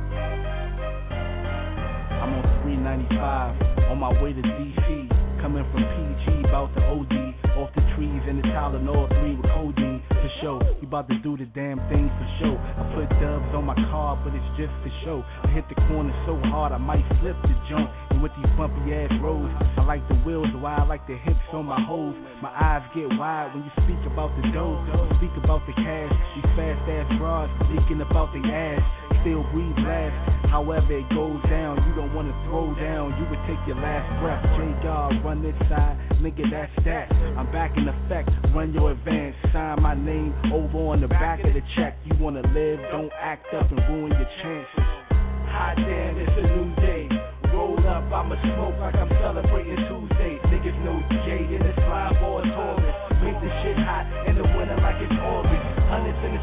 I'm on 395 on my way to DC. Coming from PG, about to OD. Off the trees and the Tylenol 3 with codeine. For show, we about to do the damn thing for show. I put dubs on my car, but it's just for show. I hit the corner so hard I might flip the jump. And with these bumpy ass roads, I like the wheels, why I like the hips on my hoes. My eyes get wide when you speak about the dough. You speak about the cash. These fast ass broads speaking about the ass. Still breathe last. However it goes down, you don't want to throw down. You would take your last breath. J-God, run this side, nigga, that's that. I'm back in effect, run your advance. Sign my name over on the back of the check. You want to live, don't act up and ruin your chances. Hot damn, it's a new day. Roll up, I'ma smoke like I'm celebrating Tuesday. Niggas know Jay in the slime ball.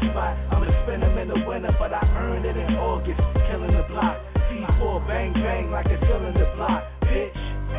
spot. I'ma spend them in the winter, but I earned it in August. Killing the block. C4 bang bang like a cylinder block, bitch.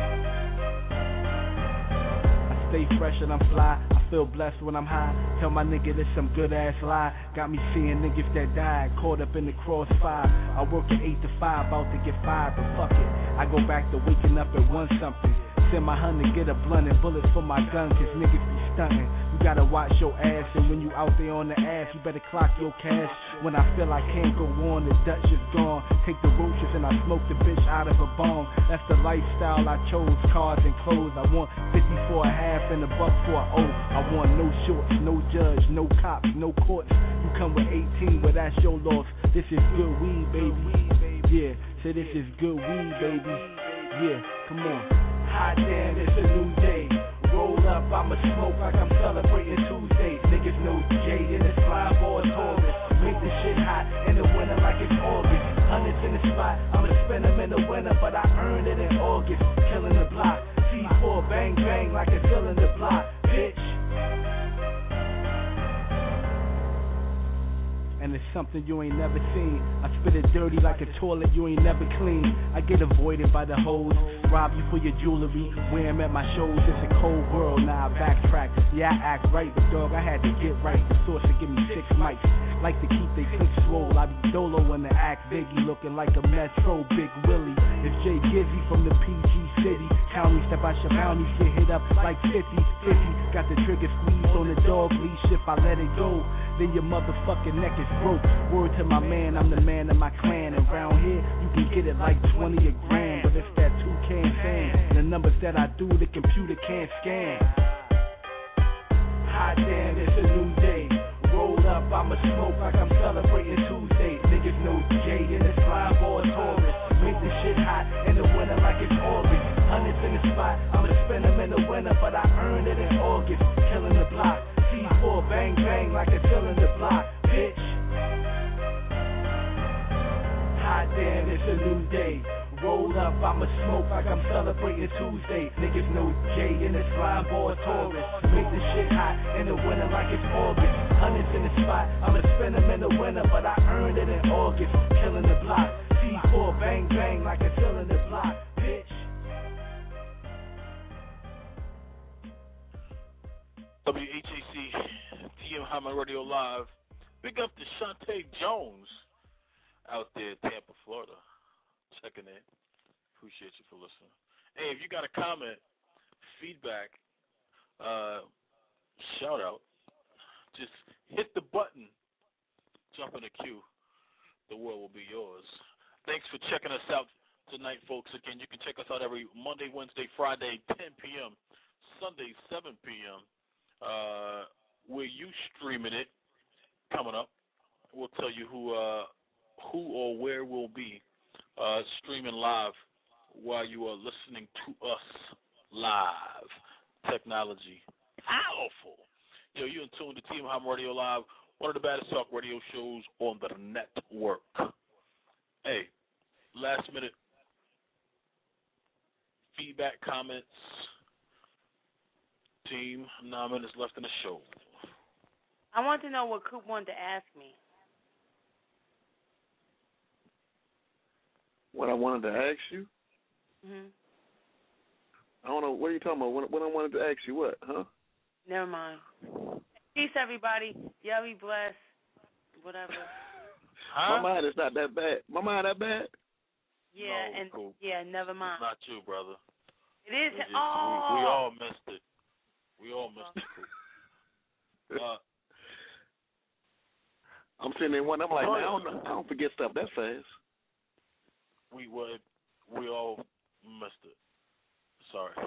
I stay fresh and I'm fly. I feel blessed when I'm high. Tell my nigga this some good ass lie. Got me seeing niggas that died, caught up in the crossfire. I work at 8 to 5, about to get fired, but fuck it. I go back to waking up at 1 something. Send my hun to get a blunt and bullets for my gun, cause niggas be stunting. You gotta watch your ass, and when you out there on the ass, you better clock your cash. When I feel I can't go on, the Dutch is gone. Take the roaches and I smoke the bitch out of a bone. That's the lifestyle I chose, cars and clothes. I want 50 for a half and a buck for a O. I want no shorts, no judge, no cops, no courts. You come with 18, but that's your loss. This is good weed, baby. Yeah, say this is good weed, baby. Yeah, come on. Hot damn, it's a new day. Roll up, I'ma smoke like I'm celebrating Tuesday. Niggas know Jay in this flying boy Taurus. Make this shit hot in the winter like it's August. Hundreds in the spot, I'ma spend them in the winter, but I earned it in August. Killing the block, C4 bang bang like a cylinder block, bitch. And it's something you ain't never seen. I spit it dirty like a toilet you ain't never clean. I get avoided by the hoes, rob you for your jewelry, wear 'em at my shows. It's a cold world, now I backtrack. Yeah, I act right, but dog, I had to get right. The source should give me 6 mics. Like to keep they click swole. I be dolo when the act Biggie, looking like a Metro Big Willie. If Jay Gizzy from the PG City County step out your bounty, get hit up like 50-50. Got the trigger squeezed on the dog leash. If I let it go, then your motherfucking neck is broke. Word to my man, I'm the man of my clan. And round here, you can get it like 20 a grand. But if that 2 can't stand the numbers that I do, the computer can't scan. Hot damn, it's a new day. Roll up, I'ma smoke like I'm celebrating Tuesday. Niggas know Jay in this flying boy Taurus. Make this shit hot in the winter like it's August. Hundreds in the spot, I'ma spend them in the winter, but I earned it in August. Killing the block. C4 bang bang like a cylinder block, bitch. Hot damn, it's a new day. Roll up, I'ma smoke like I'm celebrating Tuesday. Niggas know Jay in this flying boy Taurus. Make this shit hot in the winter like it's August. Hundreds in the spot, I'ma spend them in the winter, but I earned it in August. Killing the block. C4 bang bang like a cylinder block, bitch. WHAC, TM Hyman Radio Live. Big up to Shantae Jones out there in Tampa, Florida. Checking in. Appreciate you for listening. Hey, if you got a comment, feedback, shout out, just hit the button, jump in the queue. The world will be yours. Thanks for checking us out tonight, folks. Again, you can check us out every Monday, Wednesday, Friday, 10 p.m., Sunday, 7 p.m. Where you streaming it coming up. We'll tell you who or where we'll be streaming live while you are listening to us live. Technology powerful. Yo, you in tune to Team Ham Radio Live, one of the baddest talk radio shows on the network. Hey, last minute feedback, comments. Team, 9 minutes left in the show. I want to know what Coop wanted to ask me. What I wanted to ask you? Mhm. I don't know. What are you talking about? What I wanted to ask you? What? Huh? Never mind. Peace, everybody. Y'all be blessed. Whatever. Huh? My mind is not that bad. My mind that bad? Yeah, no, and cool. yeah, never mind. It's not you, brother. It is. Just, oh. We all missed it. We all missed it. Cool. I'm sitting there one. I'm like, man, I don't forget stuff that fast. We all missed it. Sorry.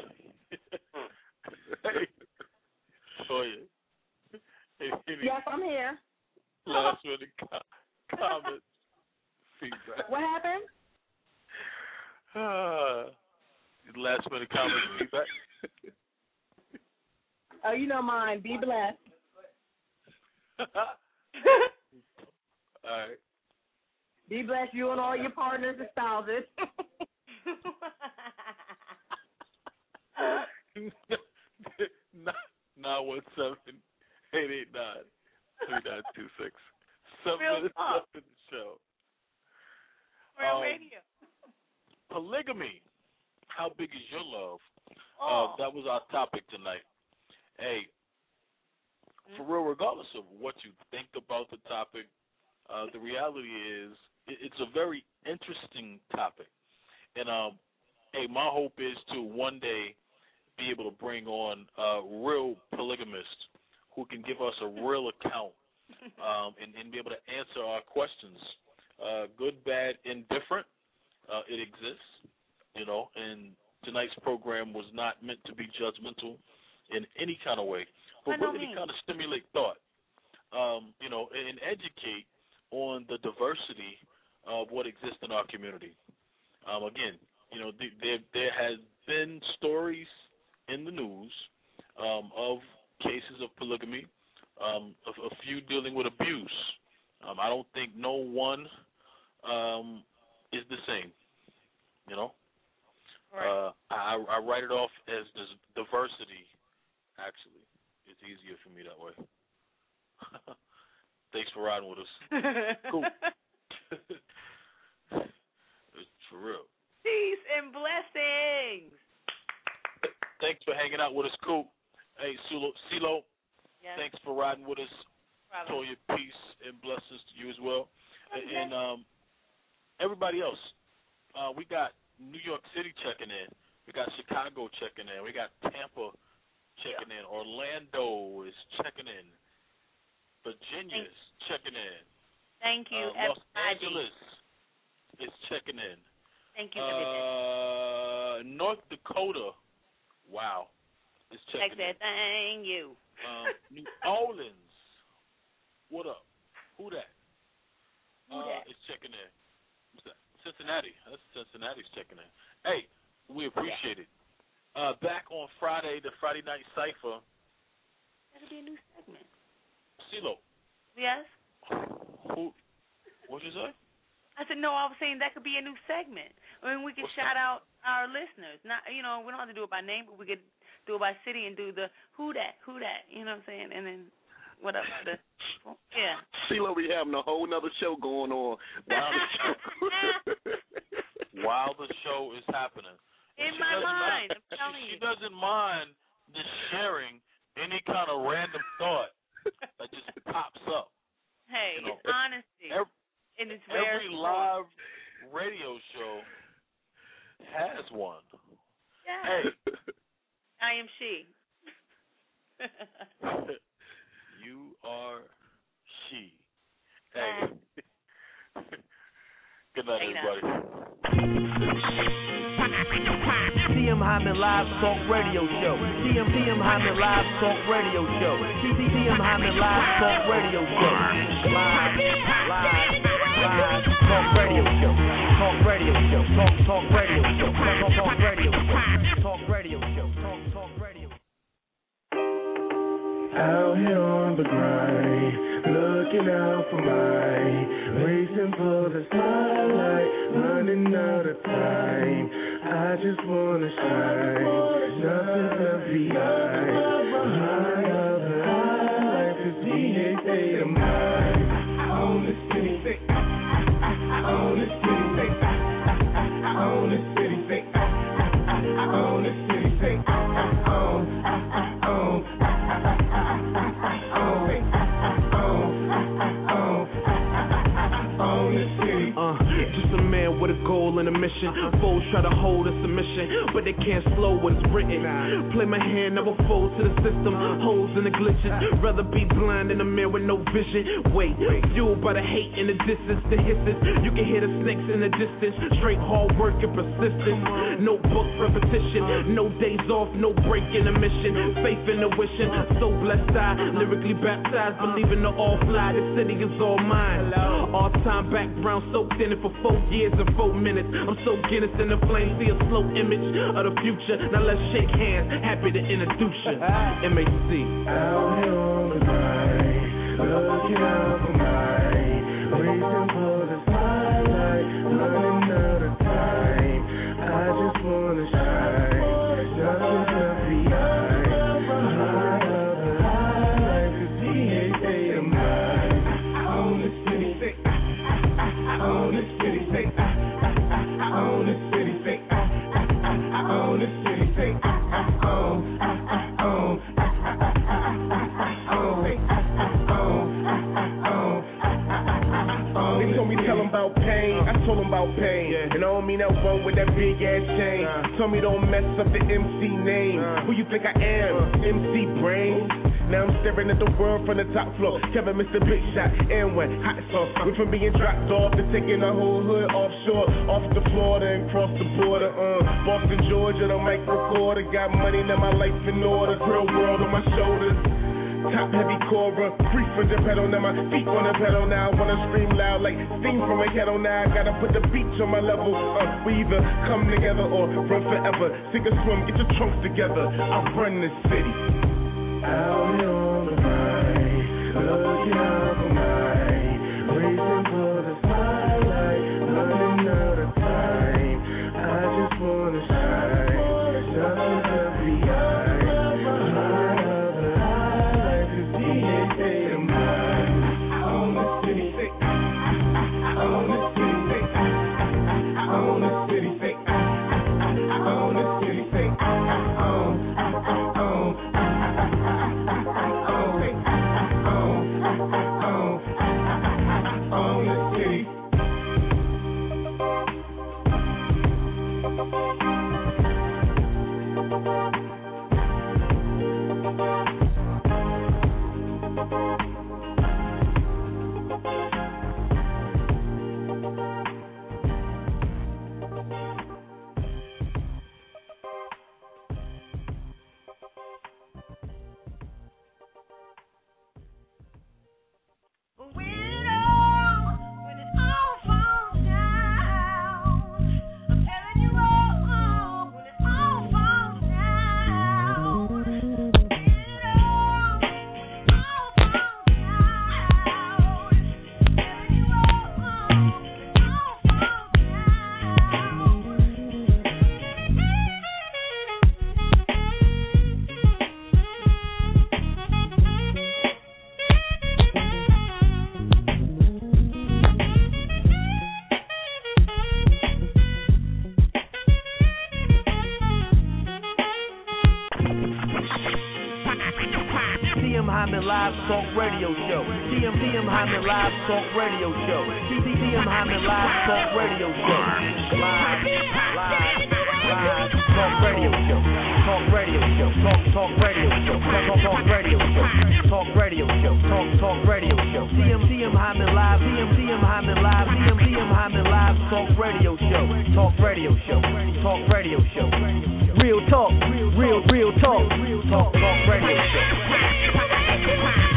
Hey. Oh yeah. Yes, I'm here. Last minute comments, feedback. What happened? Last minute comments, feedback. Oh, you know mine. Be blessed. All right. Be blessed, you and all your partners and spouses. 917-889-5828. 3926. 7 minutes left in the show. Real radio. Polygamy. How big is your love? That was our topic tonight. Hey, for real, regardless of what you think about the topic, the reality is it's a very interesting topic. And, hey, my hope is to one day be able to bring on real polygamists who can give us a real account and be able to answer our questions. Good, bad, indifferent. It exists, and tonight's program was not meant to be judgmental in any kind of way, but really to kind of stimulate thought, and educate on the diversity of what exists in our community. Again, there has been stories in the news of cases of polygamy, a few dealing with abuse. I don't think no one is the same, Right. I write it off as diversity, actually. It's easier for me that way. Thanks for riding with us. Cool. For real. Peace and blessings. Thanks for hanging out with us, Cool. Hey, CeeLo, yes. Thanks for riding with us. Toya, peace and blessings to you as well. Okay. And everybody else, we got New York City checking in. We got Chicago checking in. We got Tampa checking in. Orlando is checking in. Virginia's checking in. Thank you, Los Angeles is checking in. Thank you, North Dakota, wow, is checking in. Thank you. New Orleans, what up? Who that? Is checking in. Cincinnati. That's Cincinnati's checking in. Hey, we appreciate it. Back on Friday, the Friday Night Cypher. That'll be a new segment. CeeLo. Yes? What'd you say? I said, no, I was saying that could be a new segment. I mean, we could shout out our listeners. Not, we don't have to do it by name, but we could do it by city and do the who that, you know what I'm saying? And then what up? Yeah. CeeLo, we having a whole nother show going on while the show is happening. In my mind, I'm telling you. She doesn't mind just sharing any kind of random thought that just pops up. Hey, it's honesty. And it's rare. Every live radio show has one. Yeah. Hey. I am she. You are she. Hey. Good night, everybody. TM Hyman Live Talk Radio Show. TM Hyman Live Talk Radio Show. TM Hyman Live Talk Radio Show. Live Talk Radio Show. Talk Radio Show. Talk Radio Show. Talk Radio Show. Talk Radio Show. Talk Radio. Out here on the grind, looking out for mine, racing for the spotlight, running out of time. I just wanna shine, nothing left behind. High of the life is the state of mind. On the city, on the city, on the city, on the city, just a man with a goal and a mission. Foes try to hold a submission, but they can't slow what is written. Play my hand, never fold to the system. Holes in the glitches, rather be blind in the mirror with no vision. Wait, fueled by the hate and the distance, the hisses. You can hear the snakes in the distance. Straight hard work and persistence. No book repetition, no days off, no break in the mission. Faith in the wishing, so blessed I lyrically baptized, believing the all fly. The city is all mine. All time background soaked in it for 4 years and 4 minutes. I'm so Guinness in the flame, see a slow image of the future. Now let's shake hands, happy to introduce you. MHC. Out here on the grind, looking out for mine, waiting for the spotlight, running out of time. I just wanna shine, nothing left behind. High of the life is the state of mind. about pain. And I don't mean that one with that big ass chain. Told me don't mess up the MC name. Who you think I am? MC Brains? Now I'm staring at the world from the top floor. Kevin, Mr. Big Shot, and when hot sauce. Went from being dropped off to taking the whole hood offshore, off to Florida and cross the border. Boston, Georgia, the mic recorder. Got money, now my life in order. Real world on my shoulders. Top heavy Cobra, free from the pedal, now my feet on the pedal. Now I wanna scream loud like steam from a kettle. Now I gotta put the beach on my level. We either come together or run forever. Sink or swim, get your trunks together. I run this city. Out here on the night, looking out for night, racing for the spotlight, running out of time. I just wanna shine, shine every eye. High of the highlights, it's the state of mind. On the city, say, on the city, say, on the city, say, on the city, say,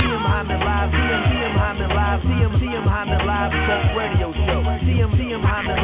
TM Hyman Live, Talk Radio Show. TM Hyman